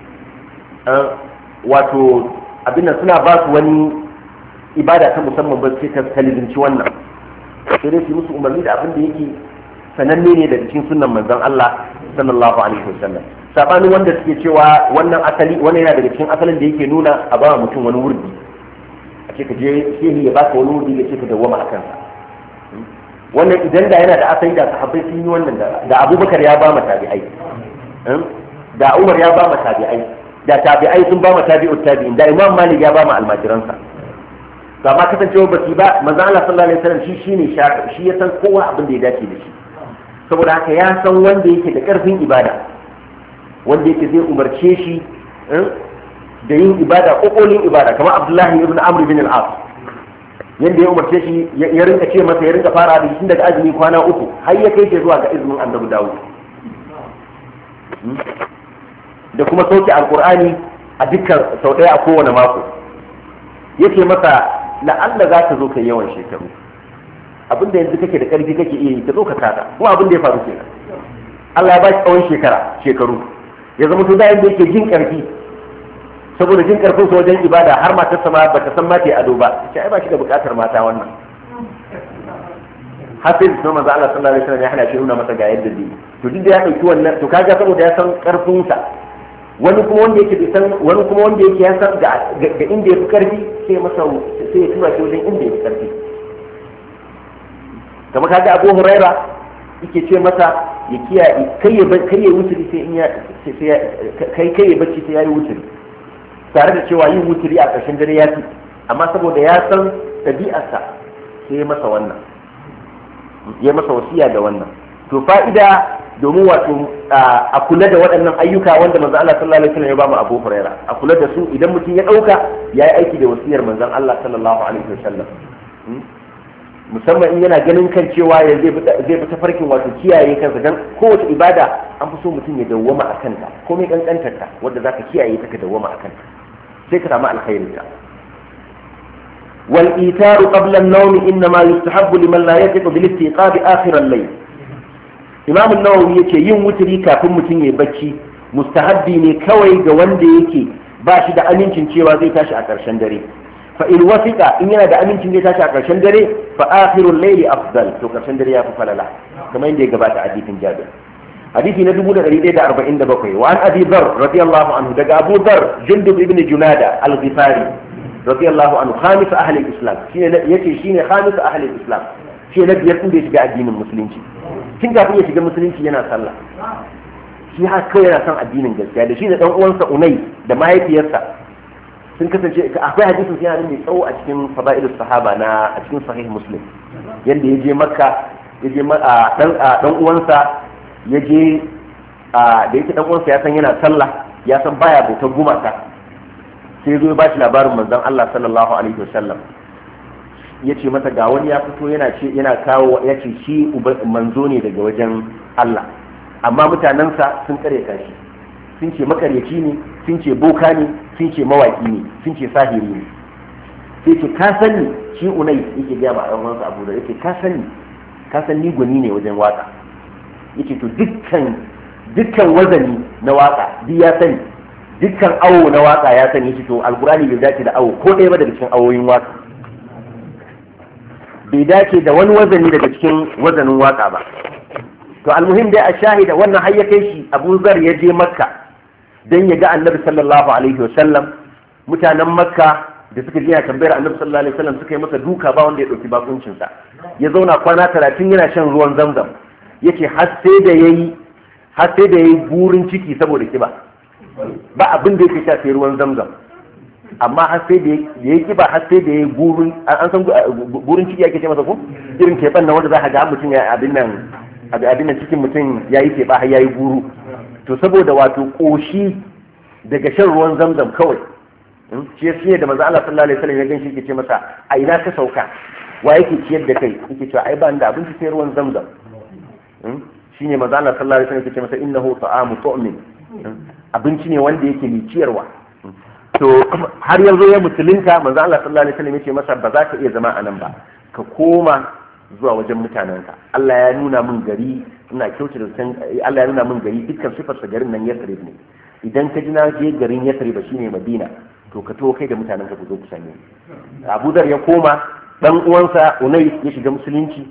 Speaker 1: wato abin nan suna ba su wani ibada ta musamman ba sai ta lizinci wannan sai dai su musu umarni da abin da yake sananne ne daga cikin sunnan manzon Allah sallallahu alaihi wasallam sabanin wanda suke cewa wannan asali wannan yana daga cikin asalin da yake nuna a ba mutum wani wurdi a ce ka je shehi ya baka wani wurdi ya ce ka dawwama a kansa wannan idan da yana da asali da sahabbai sun yi wannan da Abubakar ya ba mu tabi'ai da Umar ya ba mu tabi'ai da tabi'ai sun ba mu tabi'ut tabi'in da Imam Malik ya ba mu almajiransa ba ma kasancewa ba su ba manzo Allah sallallahu alaihi wasallam shi ya san kowa abin da ya dace da shi saboda haka ya san wanda yake da karfin ibada wanda yake zai umarce shi da yin ibada kokolin ibada kamar Abdullahi ibn Amr bin al-As yanda ya umarce shi ya rinka ce masa ya rinka fara da shi daga azumi kwana uku har ya kai shi zuwa ga izinin Annabi Dawud da kuma sauke alqur'ani a dukkan sau daya a kowane mako yake masa la'alla za ka zo kai yawan shekaru abinda yanzu kake da karfi kake iya yi ka zo ka tada kuma abin da ya faru kenan Allah ya ba shi tsawon shekaru ya zama to da yanda yake jin karfi saboda jin karfin sa wajen ibada har matar sama ba ta san ma ta ado ba sai ai ba shi da bukatar mata wannan hafiz na manzo Allah sallallahu alaihi wasallam ya hana shi nuna masa ga yadda zai to duk da ya dauki wannan to kaga saboda ya san karfin sa wani kuma wanda yake san wani kuma wanda yake ya san ga inda yafi karfi sai masa sai ya tura shi wajen inda yafi karfi kamar kaga Abu Huraira yake ce masa ya kiyaye kai ya wuturi sai in ya kai ya bacci sai yayi wuturi tare da cewa yin wuturi a ƙarshen dare ya fi amma saboda ya san ɗabi'arsa sai ya masa wannan ya masa wasiya da wannan to fa'ida domin wato a kula da waɗannan ayyuka wanda manzon Allah sallallahu alaihi wasallam ya ba mu Abu Huraira a kula da su idan mutum ya ɗauka ya yi aiki da wasiyar manzon Allah sallallahu alaihi wasallam musamman in yana ganin kan cewa ya zai bi tafarkin wato kiyaye kansa dan kowace ibada an fi so mutum ya dawwama a kanta komai kankantar ta wanda zaka kiyaye ta ka dawwama a kanta sai ka samu alkhairin ta wal itaru qabla an-nawm inma yustahabbu liman la yatiqu bil istiqab akhir al-layl imam an-nawawi yace yin wuturi kafin mutum ya bacci mustahabbi ne kawai ga wanda yake ba shi da amincin cewa zai tashi a ƙarshen dare fa in wasiqa in yana da amincin zai tashi a ƙarshen dare fa akhirul layli afdal to ƙarshen dare ya fi falala kamar yadda ya gabata a hadisin Jabir hadisi na 1147 wa an Abi Dharr radiyallahu anhu daga Abu Dharr Jundub ibn Junada al-Ghifari radiyallahu anhu khamis ahli al-Islam shine khamis ahli al-Islam shi na biyar tun da ya shiga addinin musulunci tun kafin ya shiga musulunci yana sallah shi haka kawai yana son addinin gaskiya da shi da dan uwansa Unay da mahaifiyarsa sun kasance akwai hadisin yana mai tsawo a cikin fadailus sahaba a cikin sahih Muslim yanda ya je Makka ya je dan uwansa ya je da yake dan uwansa ya san yana sallah ya san baya bautar gumaka sai ya zo ya ba shi labarin manzon Allah sallallahu alaihi wasallam ya ce masa ga wani ya fito yana kawo ya ce shi manzo ne daga wajen Allah amma mutanensa sun karyata shi sun ce makaryaci ne sun ce boka ne sun ce mawaki ne sun ce sahiri ne sai ce ka sani shi Unai yake gaya ma ɗan uwansa Abu da yake ka sani ni gwani ne wajen waka yake to dukkan wazani na waka duk ya sani dukkan awo na waka ya sani yake to alkurani bai dace da awo ko ɗaya ba daga cikin awoyin waka bai dace da wani wazani daga cikin wazanin waka ba to almuhim dai a shahida wannan har ya kai shi Abu Zar ya je Makka dan ya ga Annabi sallallahu alaihi wasallam mutanen Makka da suka je tambayar Annabi sallallahu alaihi wasallam suka yi masa duka ba wanda ya dauki bakuncin sa ya zauna kwana 30 yana shan ruwan Zamzam yace har sai da yayi burin ciki saboda kiba ba abin da yake sha sai ruwan Zamzam amma har sai da yayi kiba har sai da yayi burin an san burin ciki yake ce masa ko irin keban nan wanda za ka ga mutum ya abin nan cikin mutum yayi keba har yayi buru to saboda wato koshi daga shan ruwan Zamzam kawai shi da manzo Allah sallallahu alaihi wasallam ya ganshi yake ce masa a ina ka sauka wa yake ciyar da kai yake cewa ai ba da abinci sai ruwan Zamzam shine manzo Allah sallallahu alaihi wasallam yake ce masa innahu ta'amu tu'min abinci ne wanda yake mai ciyarwa to har yanzu ya musulunta manzo Allah sallallahu alaihi wasallam yace masa ba za ka iya zama a nan ba ka koma zuwa wajen mutanenka Allah ya nuna min gari ina kyautar da Allah ya nuna min gari dukkan sifarsa garin nan Yathrib ne idan ka ji na je garin Yathrib shine Madina to ka to kai da mutanenka ku zo ku same ni Abu Dhar ya koma dan uwansa Unais ya shiga musulunci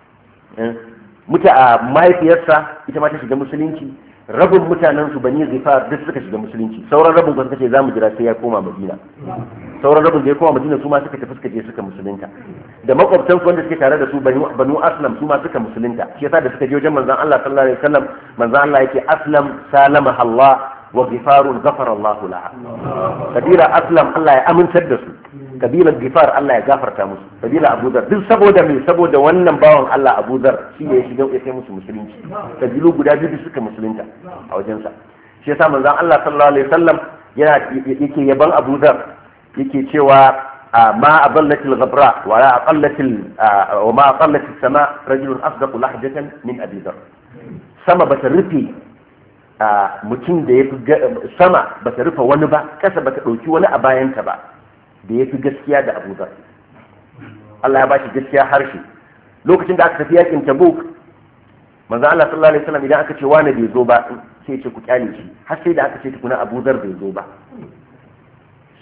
Speaker 1: mahaifiyarsa ita ma ta shiga musulunci rabin mutanen su Bani Zifar duk suka shiga musulunci sauran rabin ba suka ce za mu jira sai ya koma Madina sauran rabin da ya koma Madina su ma suka tafi suka je suka musulunta da makwabtan wanda suke tare da su Banu Aslam su ma suka musulunta shi yasa da suka je wajen manzon Allah sallallahu alaihi wasallam manzon Allah yake aslam salama Allah wa ghifarun ghafara Allah laha kabila aslam Allah ya amintar da su kabilar gifar Allah ya gafarta musu kabila Abu Dhar duk saboda wannan bawan Allah Abu Dhar shi ne ya shiga ya kai musu musulunci kabilu guda biyu suka musulunta a wajensa shi yasa manzon Allah sallallahu alaihi wasallam yake yaban Abu Dhar yake cewa ma aballatil ghabra wa la aqallatil wa ma aqallatis sama rajulun asdaqu lahjatan min Abi Dhar sama bata rufe mutum da yafi sama bata rufe wani ba kasa bata dauki wani a bayanta ba da ya fi gaskiya da Abu Dhar Allah ya ba shi gaskiya harshe lokacin da aka tafi yakin Tabuk manzo Allah sallallahu alaihi wasallam idan aka ce wani bai zo ba sai ya ce ku kyale shi har sai da aka ce tukuna Abu Dhar bai zo ba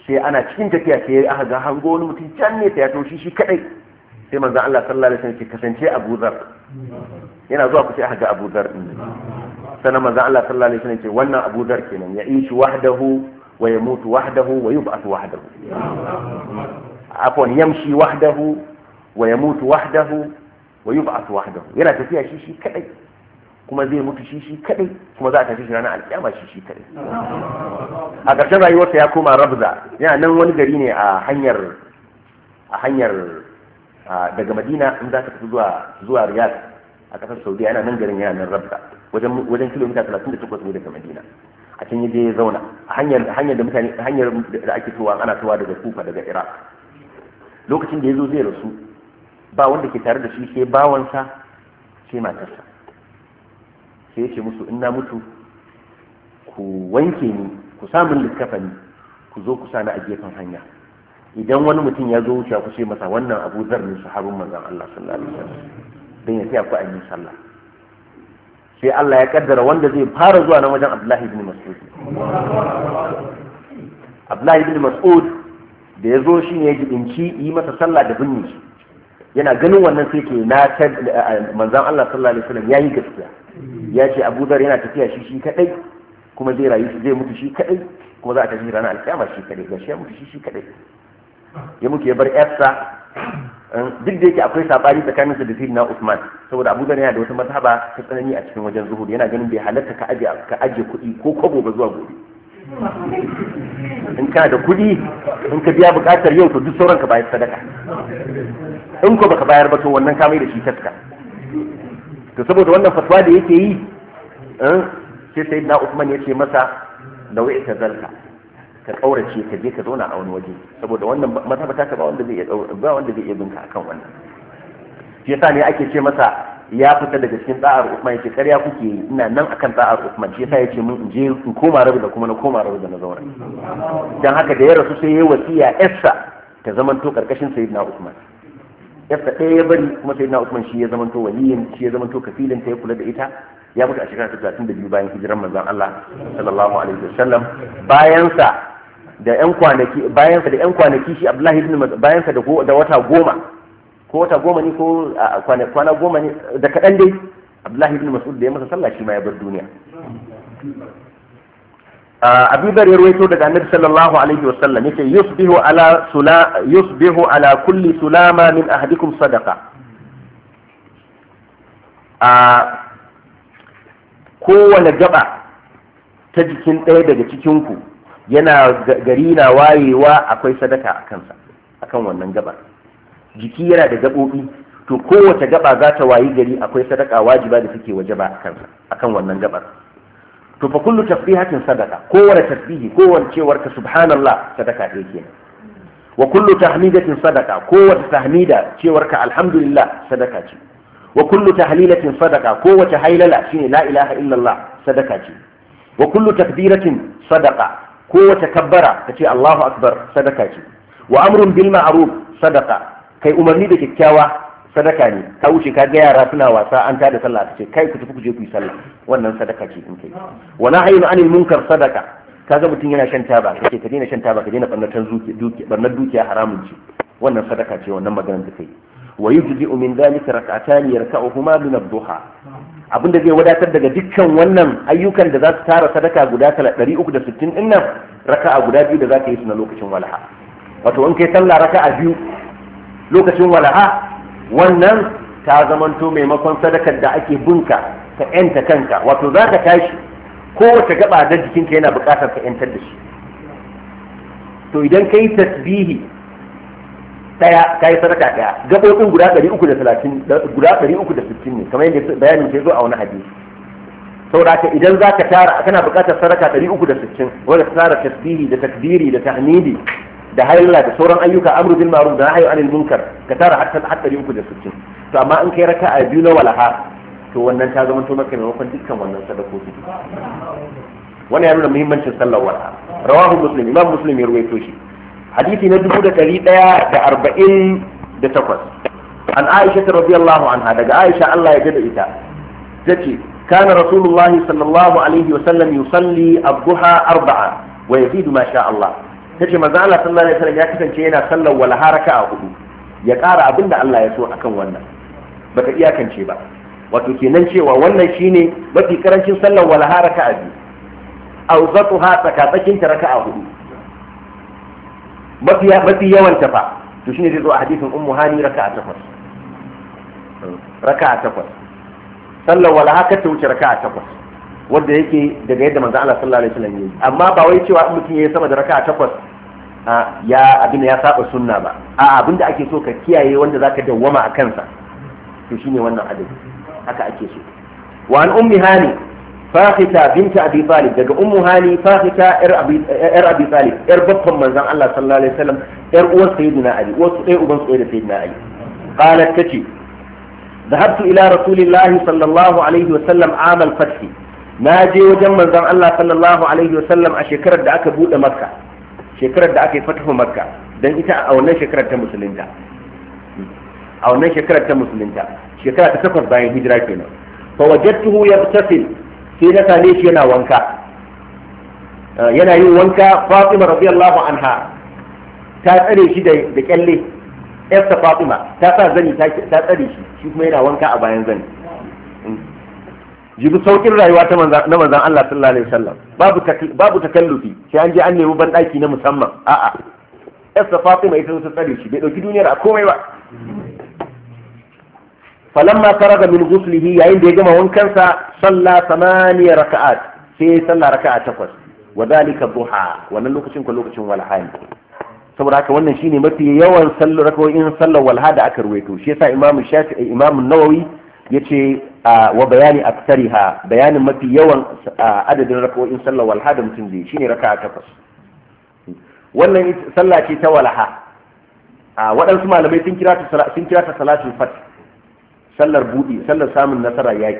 Speaker 1: sai ana cikin tafiya sai aka ga hango wani mutum can ne ta ya toshi shi kadai sai manzon Allah sallallahu alaihi wasallam ke kasance Abu Dharr yana zuwa ku sai aka ga Abu Dharr din sannan manzon Allah sallallahu alaihi wasallam ce wannan Abu Dharr kenan ya ishi wahdahu wa yamutu wahdahu wa yub'athu wahdahu afwan yamshi wahdahu wa yamutu wahdahu wa yub'athu wahdahu yana tafiya shi kadai kuma zai mutu shi kadai kuma za a tafi shi ranar alƙiyama shi kadai a ƙarshen rayuwarsa ya koma Rabza yana nan wani gari ne a hanyar daga Madina in za ka tafi zuwa Riyadh a ƙasar Saudiya yana nan garin yana nan Rabza wajen kilomita 38 ne daga Madina a can yaje ya zauna a hanyar da ake towa ana towa daga Kufa daga Iraq lokacin da ya zo zai rasu ba wanda ke tare da shi sai bawansa sai matarsa sai ya ce musu in na mutu ku wanke ni ku samun littafani ku zo ku sani a gefen hanya idan wani mutum ya zo wuce ku ce masa wannan Abu Dharr ne sahabin manzon Allah sallallahu alaihi wasallam dan ya tsaya ku a yi sallah sai Allah ya kaddara wanda zai fara zuwa nan wajen Abdullahi ibn Mas'ud Abdullahi ibn Mas'ud da ya zo shi ne ya jibinci yi masa sallah da binne shi yana ganin wannan sai ke na manzon Allah sallallahu alaihi wasallam yayi gaskiya ya ce Abu Dharr yana tafiya shi kadai kuma zai rayu zai mutu shi kadai kuma za a tafi ranar alkiyama shi kadai gashi ya mutu shi kadai ya mutu ya bar yarsa duk da yake akwai sabani tsakaninsa da Sayyidina Usman saboda Abu Dharr yana da wata mazhaba ta tsanani a cikin wajen zuhud yana ganin bai halatta ka aje kuɗi ko kwabo ba zuwa gobe in kana da kuɗi in ka biya buƙatar yau to duk sauran ka bayar sadaka in ko baka bayar ba to wannan ka mai da shi taska to saboda wannan fatwa da yake yi sai Sayyidina Usman ya ce masa nau'i ta zalka ka kaurace ka je ka zauna a wani waje saboda wannan mazhaba ta ba wanda zai iya binka akan wannan shi yasa ne ake ce masa ya fita daga cikin da'ar Usman yace ƙarya kuke yi ina nan akan da'ar Usman shi yasa yace mun in je in koma rabu da kuma na koma rabu da na zauna dan haka da ya rasu sai yayi wasiya yarsa ta zamanto karkashin Sayyidina Usman yarsa ɗaya ya bari kuma Sayyidina Usman shi ya zamanto waliyin shi ya zamanto kafilin ta ya kula da ita ya mutu a shekara ta 32 bayan hijiran manzon Allah sallallahu alaihi wasallam bayansa da yan kwanaki shi Abdullahi ibn Mas'ud bayansa da wata goma ne ko kwana goma ne da kaɗan dai Abdullahi ibn Mas'ud da ya masa sallah shi ma ya bar duniya Abu Dharr ya rawaito daga Annabi sallallahu alaihi wasallam yake yusbihu ala kulli sulama min ahadikum sadaqa kowane gaba ta jikin ɗaya daga cikinku yana gari na wayewa akwai sadaka a kansa akan wannan gaba jiki yana da gaɓoɓi to kowace gaba za ta wayi gari akwai sadaka wajiba da take wajaba a kansa akan wannan gabar to fa kullu tasbihatin sadaka kowane tasbihi kowace cewar ka subhanallah sadaka ɗaya kenan wa kullu tahmidatin sadaka kowace tahmida cewar ka alhamdulillah sadaka ce wa kullu tahlilatin sadaka kowace hailala shine la ilaha illallah sadaka ce wa kullu takbiratin sadaka kowace kabbara kace Allahu akbar sadaka ce wa amrun bil ma'ruf sadaka kai umarni da kyakkyawa sadaka ne ka wuce ka ga yara suna wasa an tada sallah kace kai ku tafi ku je ku yi sallah wannan sadaka ce in kai wa nahyun anil munkar sadaka kaga mutum yana shan taba kace ka daina shan taba ka daina barnar dukiya haramun ce wannan sadaka ce wannan maganar da kai wa yujzi'u min dhalika rak'atan yarka'uhuma min ad-duha abinda zai wadatar daga dukkan wannan ayyukan da za su tara sadaka guda 360 din nan raka'a guda biyu da za ka yi su na lokacin walaha wato in kai sallah raka'a biyu lokacin walaha wannan ta zamanto maimakon sadakar da ake bunka ka yanta kanka wato za ka tashi kowace gaba da jikinka yana buƙatar ka yantar da shi to idan ka yi tasbihi daya kai sadaka daya gabobin guda 330 guda 360 ne kamar yadda bayanin ke zo a wani hadisi saboda haka idan zaka tara kana buƙatar sadaka 360 wanda tsara tasbihi da takbiri da tahmidi da halala da sauran ayyuka amru bil ma'ruf da nahyi anil munkar ka tara hatta 360 to amma in kai raka'a biyu na walaha to wannan ta zama to maka maimakon dukkan wannan sadakoki wannan ya nuna muhimmancin sallar walaha rawahu muslim imam muslim ya rawaito shi hadisi na 1148 an Aisha radiyallahu anha daga Aisha Allah ya jada ita tace kana rasulullah sallallahu alaihi wa sallam yusalli ad-duha arba'a wa yazidu ma sha Allah tace manzo Allah sallallahu alaihi wasallam ya kasance yana sallar walaha raka'a 4 ya ƙara abinda Allah ya so akan wannan baka iyakance ba wato kenan cewa wannan shine mafi karancin sallar walaha raka'a 2 awzatuha tsakatsakin ta raka'a 4 mafi yawan ta fa to shine zai zo a hadisin ummu hani raka'a 8 sallar walaha ka ta wuce raka'a 8 wanda yake daga yadda manzo Allah sallallahu alaihi wasallam yayi amma ba wai cewa mutum yayi sama da raka'a 8 ya abin ya saba sunna ba a abinda ake so ka kiyaye wanda zaka dawwama a kansa to shine wannan adadi haka ake so wa an ummi hani fakhita bint abi talib daga ummu hani fakhita yar abi talib yar babban manzon Allah sallallahu alaihi wasallam yar uwar sayyidina ali wasu dai uban sayyidina ali qalat tace ذهبت إلى رسول الله صلى الله عليه وسلم عام الفتح ناجي وجم من زم الله صلى الله عليه وسلم أشكرت دعك بود مكة شكرت دعك فتح مكة دن إتا أو نشكرت مسلمتا أو نشكرت مسلمتا شكرت تكفر باين هجراتنا فوجدته يغتسل في نتانيش ينا وانكا ينا يو وانكا فاطمة رضي الله عنها تاتري شي دكالي yarsa Fatima ta sa zani ta tsare shi kuma yana wanka a bayan zani jibi saukin rayuwa na manzan Allah sallallahu alaihi wasallam babu takallufi sai an je an nemi ban daki na musamman a'a yarsa Fatima ita ta tsare shi bai dauki duniyar a komai ba falamma faraga min ghuslihi yayin da ya gama wankansa salla 8 raka'at sai salla raka'a 8 wa dhalika duha wannan lokacin walhani saboda haka wannan shine mafi yawan sallar rakawoyin sallar walha da aka ruwaito shi yasa imamu shafi'i imamu nawawi yace wa bayani aktsariha bayanin mafi yawan adadin rakawoyin sallar walha da mutum zai shine raka'a 8 wannan sallah ce ta walha waɗansu malamai sun kira ta salatul fath sallar budi sallar samun nasarar yaki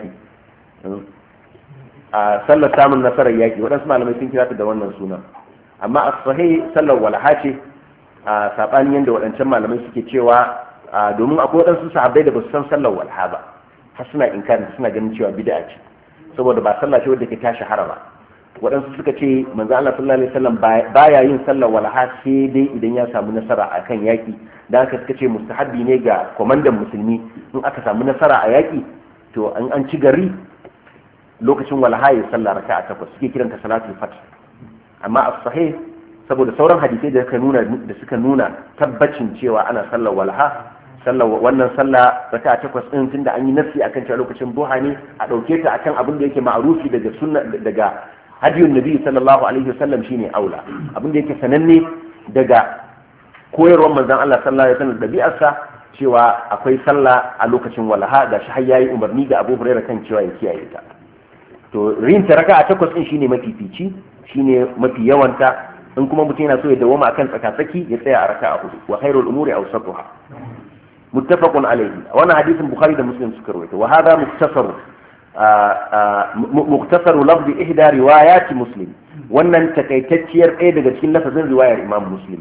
Speaker 1: sallar samun nasarar yaki waɗansu malamai sun kira ta da wannan suna amma as-sahih sallar walha ce a sabanin yadda waɗancan malamai suke cewa domin akwai waɗansu sahabbai da ba su san sallar walha ba har suna inkari suna ganin cewa bid'a ce saboda ba sallah ce wadda ke ta shahara ba waɗansu suka ce manzo Allah sallallahu alaihi wasallam baya yin sallar walha sai dai idan ya samu nasara akan yaki dan haka suka ce mustahabbi ne ga komandan musulmi in aka samu nasara a yaki to an ci gari lokacin walha ya sallar raka'a 8 suke kiranta salatul fath amma as-sahih saboda sauran hadisai da suka nuna tabbacin cewa ana sallar walha wannan sallah raka'a 8 din tunda an yi nafsi akan cewa lokacin duha ne a dauke ta akan abin da yake ma'rufi daga sunna daga hadiyun nabi sallallahu alaihi wasallam shine aula abin da yake sananne daga koyarwar manzon Allah sallallahu alaihi wasallam dabi'arsa cewa akwai sallah a lokacin walha da shi har yayi umarni ga Abu Hurairah kan cewa ya kiyaye ta to rin ta raka'a 8 din shine mafifici shine mafi yawanta in kuma mutum yana so ya dawoma akan tsakatsaki ya tsaya a raka'a 4 wa khairul umuri awsatuha muttafaqun alayhi wannan hadisin bukhari da muslim suka rawaito wa hadha mukhtasaru lafzi ihda riwayat muslim wannan takaitacciyar ɗaya daga cikin lafazin riwayar imam muslim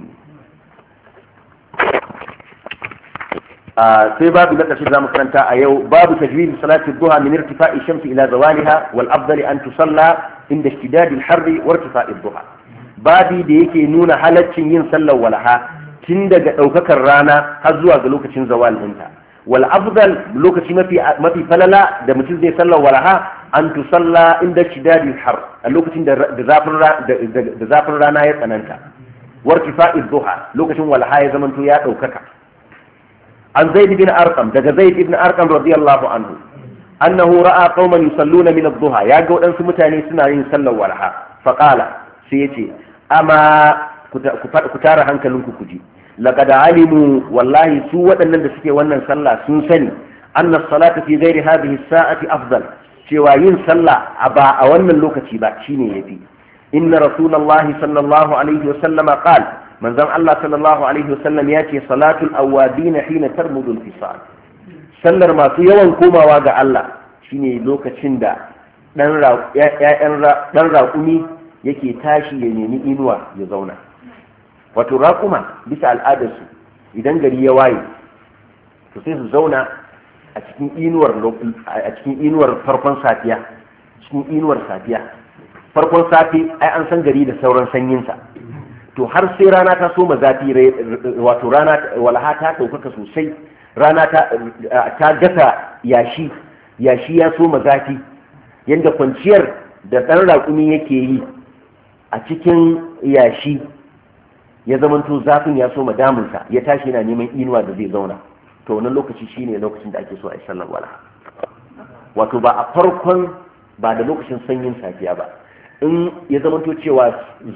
Speaker 1: sai babu na ƙarshe zamu karanta a yau babu tajwid salati duha min irtifa'i shamsi ila zawaliha wal afdali an tusalla inda ishtidad al harri wa irtifa'i duha babi da yake nuna halaccin yin sallar walha tun daga ɗaukakar rana har zuwa ga lokacin zawal ɗinta wal afdal lokaci mafi falala da mutum zai sallar walha an tusalla inda shidadil har a lokacin da zafin rana ya tsananta wartifa'i duha lokacin walha ya zamanto ya ɗaukaka an zaid bin arqam daga zaid ibn arqam radiyallahu anhu annahu ra'a qauman yusalluna min ad-duha ya ga wadansu mutane suna yin sallar walha faqala sai yace amma ku tara hankalinku ku ji laqad alimu wallahi su waɗannan da suke wannan sallah sun sani anna as-salata fi ghairi hadhihi as-sa'ati afdal cewa yin sallah ba a wannan lokaci ba shine yafi inna rasulullahi sallallahu alaihi wasallama qala manzon Allah sallallahu alaihi wasallam ya ce salatul awabin hina tarmudu al-fisal sallar masu yawan komawa ga Allah shine lokacin da dan raƙumi yake tashi ya nemi inuwa ya zauna wato raƙuma bisa al'adarsu idan gari ya waye to sai su zauna a cikin inuwar farkon safiya farkon safi ai an san gari da sauran sanyinsa to har sai rana ta soma zafi, wato rana walaha ta ɗaukaka sosai, rana ta gasa yashi ya soma zafi, yadda kwanciyar da ɗan raƙumi yake yi a cikin yashi ya zamanto zafin ya soma damunsa, ya tashi yana neman inuwa da zai zauna, to wannan lokaci shine lokacin da ake so a yi sallar walaha. Wato ba da lokacin sanyin safiya ba, in ya zamanto cewa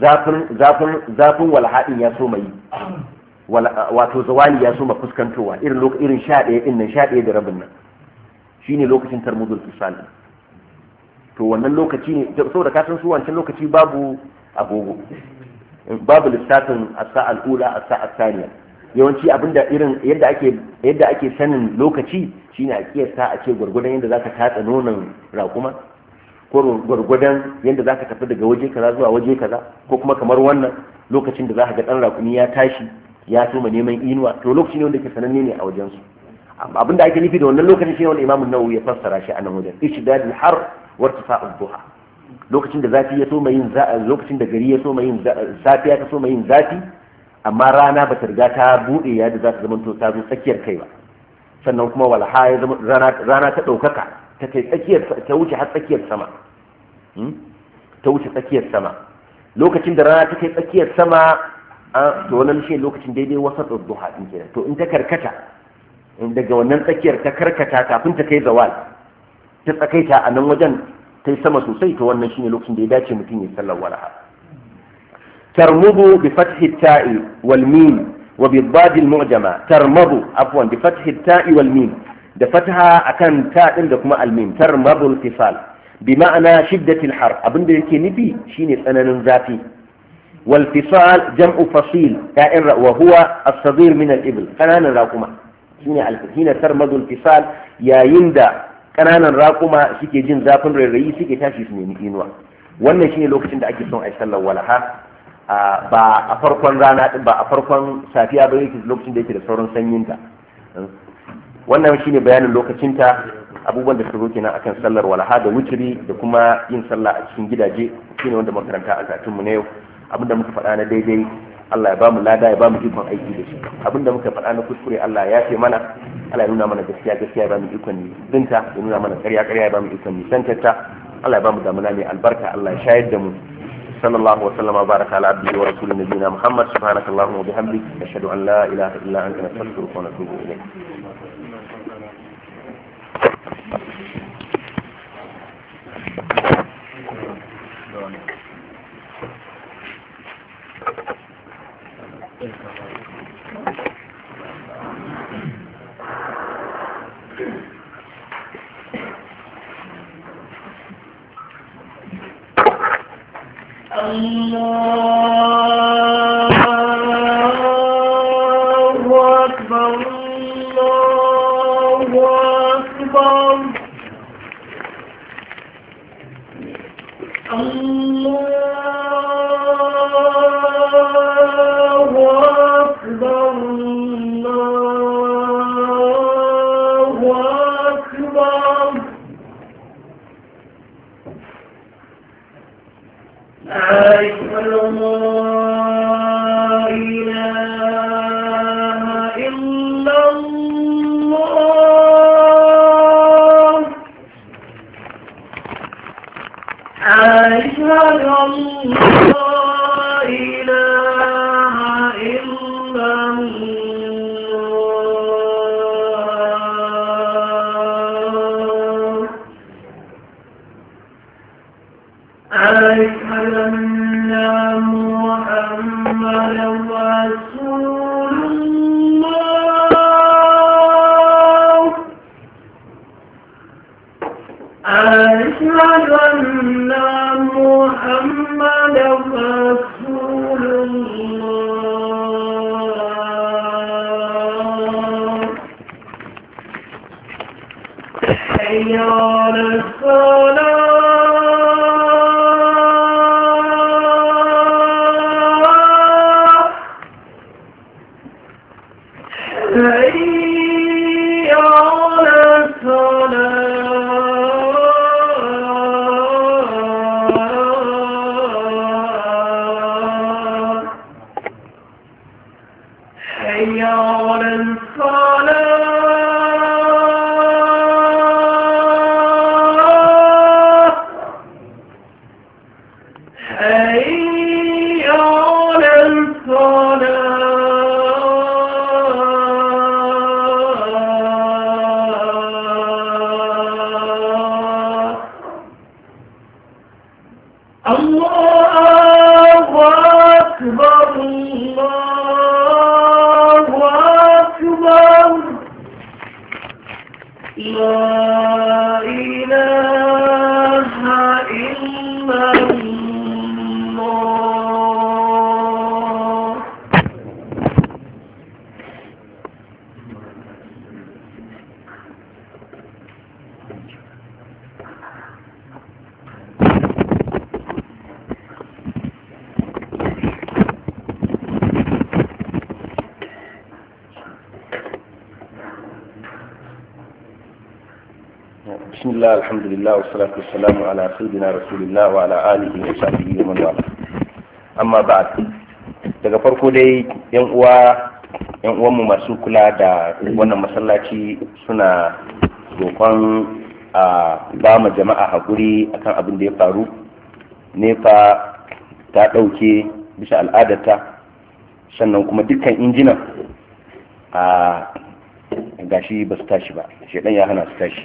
Speaker 1: zafin walhaɗin ya so mai wato zawali ya so ma fuskantowa irin 11 ɗin nan 11 da rabin nan shine lokacin tarmudul fisal. To wannan lokaci ne saboda kasan su wancan lokaci babu agogo, babu lissafin as-sa'a al-ula as-sa'a thaniya, yawanci abinda irin yadda ake sanin lokaci shine a kiyasta a ce gwargwadon yadda zaka tatsa nonon raƙuma, ko gwargwadon yadda za ka tafi daga waje kaza zuwa waje kaza, ko kuma kamar wannan lokacin da za ka ga ɗan rakumi ya tashi ya soma neman inuwa, to lokaci ne wanda ke sananne ne a wajensu. Abin da ake nufi da wannan lokacin shi ne wanda Imam Nawawi ya fassara shi a nan wajen ishdadul har wa irtifa'ud duha, lokacin da zafi ya soma yin lokacin da gari ya soma yin safiya ta soma yin zafi, amma rana ba ta riga ta bude ya da za ta zama to ta zo tsakiyar kai ba, sannan kuma walha ya zama rana ta ɗaukaka ta kai tsakiyar, ta wuce har tsakiyar sama, ta wuce tsakiyar sama. Lokacin da rana ta kai tsakiyar sama, to wannan shi lokacin daidai wasa duha din kenan. To in ta karkata daga wannan tsakiyar ta karkata kafin ta kai zawal, ta tsakaita a nan wajen ta yi sama sosai, to wannan shine lokacin da ya dace mutum ya sallar walaha. tarmudu bi fathi ta'i wal mim wa bi dad al mu'jama, tarmudu afwan bi fathi ta'i wal mim, da fataha akan ta din da kuma almim, tarmadul fisal bi ma'ana shiddatil har, abinda yake nufi shine tsananin zafi. Wal fisal jam'u fasil ya'in wa huwa as-saghir min al-ibl, kananan raquma shine al-hina tarmadul fisal, yayin da kananan raquma suke jin zafin rairayi suke tashi su nemi inuwa. Wannan shine lokacin da ake son ai sallar walaha, ba a farkon rana din ba a farkon safiya ba, yake lokacin da yake da sauran sanyinta. Wannan shine bayanin lokacinta, abubuwan da suka zo kenan akan sallar walaha da wuturi da kuma yin sallah a cikin gidaje, shine wanda makaranta a karatun mu na yau. Abinda muka faɗa na daidai Allah ya ba mu lada, ya ba mu ikon aiki da shi. Abinda muka faɗa na kuskure Allah ya yafe mana, Allah ya nuna mana gaskiya ya ba mu ikon binta, ya nuna mana ƙarya ya ba mu ikon nisantarta. Allah ya ba mu damuna mai albarka, Allah ya shayar da mu. sallallahu wa sallama baraka ala abdihi wa rasulih nabiyina Muhammad, subhanakallahumma wa bihamdik, nashhadu an la ilaha illa anta, nastaghfiruka wa natubu ilayk. بسم الله الحمد لله والصلاة والسلام على سيدنا رسول الله وعلى آله وصحبه ومن والاه أما بعد daga farko dai yan uwanmu masu kula da wannan masallaci suna roƙon a ba ma jama'a haƙuri akan abin da ya faru. nefa ta ɗauke bisa al'adarta, sannan kuma dukkan injinan a gashi ba su tashi ba, shedan ya hana su tashi.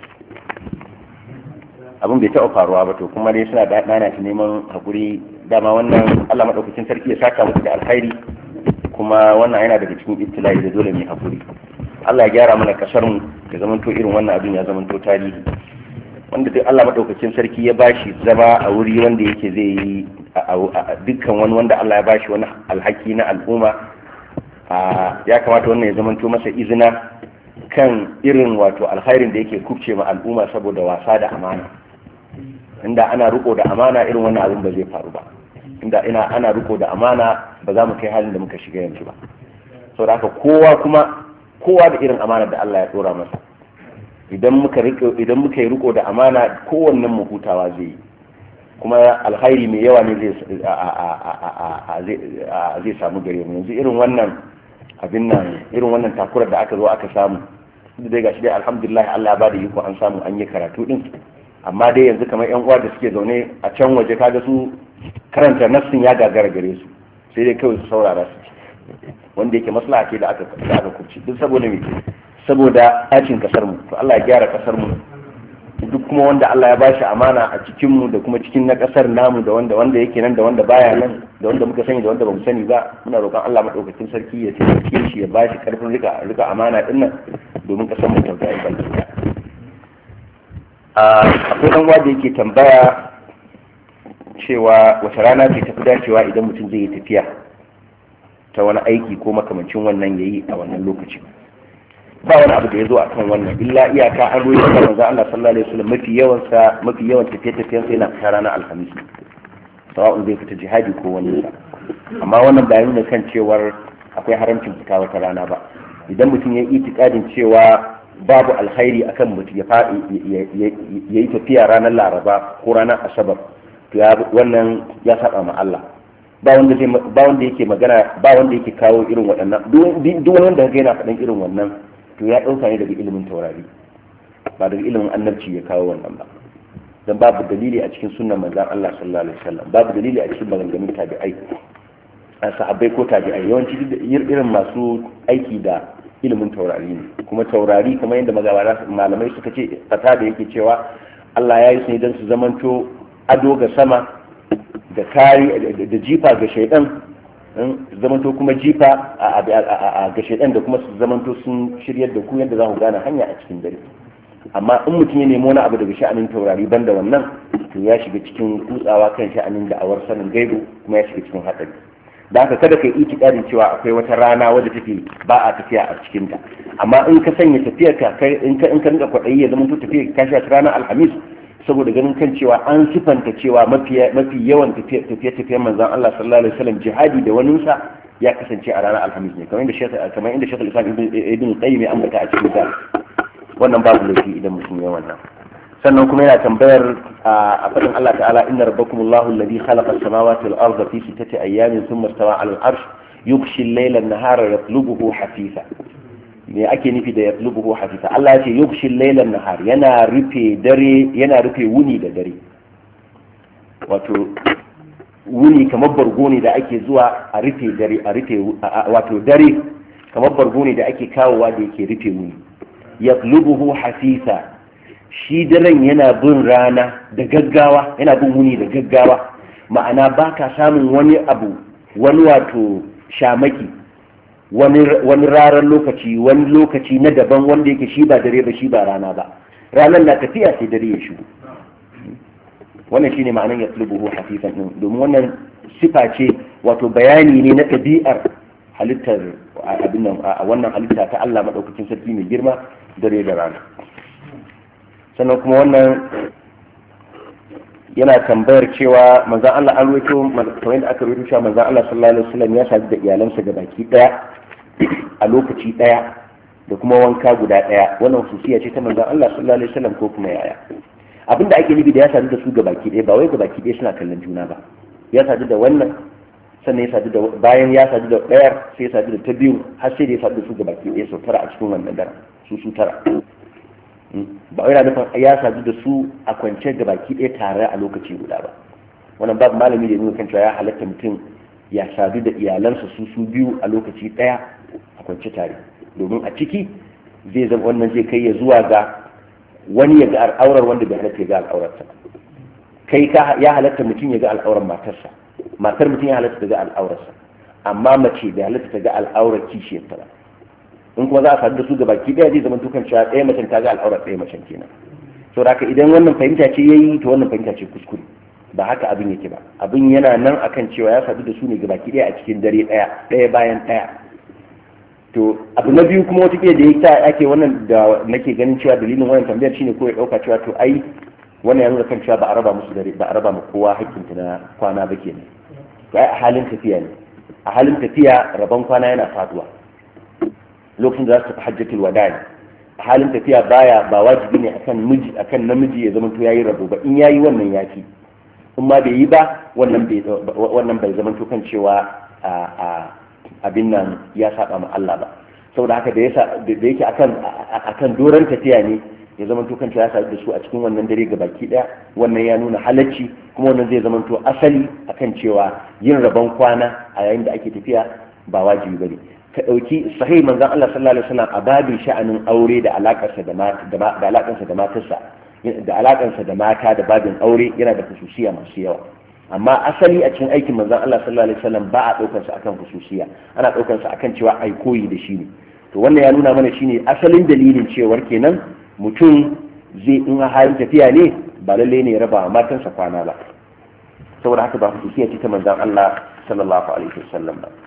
Speaker 1: Abin bai taɓa faruwa ba, to kuma dai suna da ɗana ta neman haƙuri. Dama wannan Allah maɗaukacin sarki ya saka musu da alkhairi, kuma wannan yana daga cikin ibtila'i da dole mai haƙuri. Allah ya gyara mana kasar mu ya zamanto irin wannan abin ya zamanto tarihi, wanda duk Allah maɗaukacin sarki ya bashi zama a wuri wanda yake zai yi dukkan wani wanda Allah ya bashi wani alhaki na al'umma, ya kamata wannan ya zamanto masa izina kan irin wato alkhairin da yake kubce ma al'umma saboda wasa da amana. Inda ana riko da amana irin wannan abin ba zai faru ba. Inda ana riko da amana ba za mu kai halin da muka shiga yanzu ba. Saboda haka kowa da irin amana da Allah ya dora masa. Idan muka yi riko da amana, kowannen mu hutawa zai yi, kuma alkhairi mai yawa ne zai samu gare mu. Yanzu irin wannan abin nan, irin wannan takurar da aka zo aka samu, dai gashi dai alhamdulillah Allah ya bada iko an samu an yi karatu din. Amma dai yanzu kamar yan uwa da suke zaune a can waje, kaga su karanta nassin ya gagara gare su, sai dai kawai su saurara su, wanda yake maslaha ce da aka kurci, duk saboda me, saboda ɗacin kasar mu. To Allah ya gyara kasar mu, duk kuma wanda Allah ya bashi amana a cikin mu da kuma cikin na kasar namu, da wanda yake nan da wanda baya nan, da wanda muka sani da wanda bamu sani ba, muna roƙon Allah madaukakin sarki ya taimake shi ya bashi karfin rika amana din nan domin kasar mu ta yi baki. Akwai ɗan wanda yake tambaya cewa wata rana ce tafi dacewa idan mutum zai yi tafiya ta wani aiki ko makamancin wannan yayi a wannan lokacin. Ba wani abu da ya zo a kan wannan, illa iyaka an roye da manzo Allah sallallahu alaihi wasallam mafi yawan tafiye-tafiyen sai na fita ranar alhamis, sawa'un zai fita jihadi ko wani sa. Amma wannan ba nuna kan cewar akwai haramcin fita wata rana ba. Idan mutum ya yi itikadin cewa babu alkhairi akan mutum ya yi tafiya ranar Laraba ko ranar Asabar, to wannan ya saba ma Allah. Ba wanda yake magana, ba wanda yake kawo irin waɗannan, duk wanda ga yana faɗin irin wannan to ya ɗauka ne daga ilimin taurari, ba daga ilimin annabci ya kawo wannan ba. Dan babu dalili a cikin sunnan manzon Allah sallallahu alaihi wasallam, babu dalili a cikin maganganun tabi'ai, sahabbai ko tabi'ai. Yawanci irin masu aiki da ilimin taurari ne, kuma taurari kamar yadda malamai suka ce, fata da yake cewa Allah ya yi su ne don su zamanto ado ga sama da kari da jifa ga shaidan, zamanto kuma jifa ga shaidan, da kuma su zamanto sun shiryar da ku yadda za ku gane hanya a cikin dare. Amma in mutum ya nemo wani abu daga sha'anin taurari banda wannan, to ya shiga cikin kutsawa kan sha'anin da'awar sanin gaibu, kuma ya shiga cikin hatsari. Da haka kada ka yi itikadin cewa akwai wata rana wadda take ba a tafiya a cikinta. Amma in ka sanya tafiyar ka, in ka rinka kwaɗayi ya zama to tafiyar ka shi ranar alhamis, saboda ganin kan cewa an sifanta cewa mafi yawan tafiye-tafiyen manzon Allah sallallahu alaihi wasallam jihadi da waninsa ya kasance a ranar alhamis ne, kamar inda Shaykhul Islam Ibn Qayyim ya ambata a cikin sa. Wannan babu laifi idan mutum ya wannan. Sannan kuma yana tambayar a faɗin Allah ta'ala, inna rabbakumullahu alladhi khalaqa as-samawati wal arda fi sittati ayyamin thumma istawa 'ala al-'arsh yughshi al-layla an-nahara yatlubuhu hafisa. Me ake nufi da yatlubuhu hafisa? Allah ya ce yughshi al-layla an-nahar, yana rufe wuni da dare. Wato wuni kamar bargo ne da ake zuwa a rufe dare wato dare kamar bargo ne da ake kawowa da yake rufe wuni yaqlubuhu hasisa shi daren yana bin rana da gaggawa, yana bin wuni da gaggawa, ma'ana baka samun wani abu, wani wato shamaki, wani rarar lokaci, wani lokaci na daban wanda yake shi ba dare ba shi ba rana ba, ranar na tafiya sai dare ya shigo. Wannan shine ma'anar yaqlubuhu hasifan din, domin wannan sifa ce wato bayani ne na ɗabi'ar halittar abin nan, wannan halitta ta Allah madaukakin sarki mai girma, dare da rana. Sannan kuma wannan yana tambayar cewa manzon Allah an ruwaito kamar da aka ruwaito cewa manzon Allah sallallahu alaihi wasallam ya sadu da iyalansa ga baki daya a lokaci daya da kuma wanka guda daya, wannan hususiya ce ta manzon Allah sallallahu alaihi wasallam ko kuma yaya? Abinda ake nufi da ya sadu da su ga baki daya ba wai ga baki daya suna kallon juna ba, ya sadu da wannan sannan ya sadu da bayan ya sadu da dayar sai ya sadu da ta biyu har sai da ya sadu da su ga baki daya sau tara a cikin wannan daren su tara. Ba wai nufin ya sadu da su a kwance da baki ɗaya tare a lokaci guda ba. Wannan babu malami da nuna kan cewa ya halatta mutum ya sadu da iyalansa su biyu a lokaci ɗaya a kwance tare, domin a ciki zai zama wannan zai kai ya zuwa ga wani ya ga al'aurar wanda bai halatta ya ga al'aurarsa. Kai ya halatta mutum ya ga al'aurar matarsa, matar mutum ya halatta ta ga al'aurarsa, amma mace bai halatta ta ga al'aurar kishiyarta ba. In kuma za a sadu da su ga baki daya zai zama tukan cewa ɗaya macen ta ga al'aurar ɗaya macen kenan. To haka idan wannan fahimta ce yayi to wannan fahimta ce kuskure, ba haka abin yake ba. Abin yana nan akan cewa ya sadu da su ne ga baki daya a cikin dare ɗaya bayan ɗaya. To abu na biyu kuma wata da yake ake wannan da nake ganin cewa dalilin wannan tambayar shine ko ya ɗauka cewa to ai wannan ya nuna kan cewa ba a raba musu dare, ba a raba ma kowa hakkinta na kwana ba kenan. To ai a halin tafiya ne, a halin tafiya rabon kwana yana faduwa. Lokacin da za su tafi hajjatul wada ne, a halin tafiya ba wajibi ne akan namiji ya zama to yayi rabo ba, in yayi wannan yafi, in ma bai yi ba wannan bai zama to kan cewa abin nan ya saba ma Allah ba. Saboda haka da yake akan doron tafiya ne ya zama to kan cewa ya sadu da su a cikin wannan dare ga baki daya, wannan ya nuna halacci, kuma wannan zai zama to asali akan cewa yin rabon kwana a yayin da ake tafiya ba wajibi bane. Ka ɗauki sahih manzon Allah sallallahu alaihi wasallam a babin sha'anin aure da alakarsa da matarsa da alakarsa da mata da babin aure yana da khususiya masu yawa, amma asali a cikin aikin manzon Allah sallallahu alaihi wasallam ba a ɗaukar sa akan khususiya, ana ɗaukar sa akan cewa ai koyi da shi ne. To wannan ya nuna mana shine asalin dalilin cewar kenan mutum zai in a halin tafiya ne ba lalle ne ya raba matansa kwana ba, saboda haka ba khususiya ce ta manzon Allah sallallahu alaihi wasallam ba.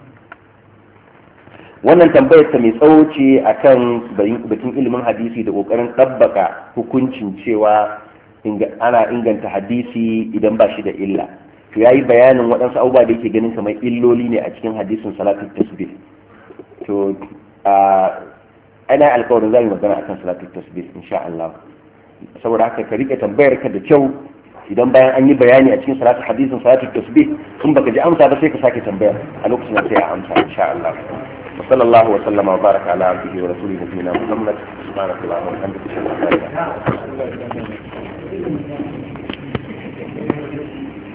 Speaker 1: Wannan tambayar ta mai tsawo ce akan batun ilimin hadisi da kokarin ɗabbaka hukuncin cewa ana inganta hadisi idan ba shi da illa. To yayi bayanin waɗansu abubuwa da yake ganin kamar illoli ne a cikin hadisin salatul tasbih. To ana alƙawarin zai magana akan salatul tasbih insha Allah. Saboda haka ka rike tambayar ka da kyau, idan bayan an yi bayani a cikin hadisin salatul tasbih in baka ji amsa ba sai ka sake tambaya a lokacin da sai a amsa insha Allah. وصلى الله وسلم وبارك على عبده ورسوله نبينا محمد سبحانك اللهم وبحمدك اشهد ان لا اله الا انت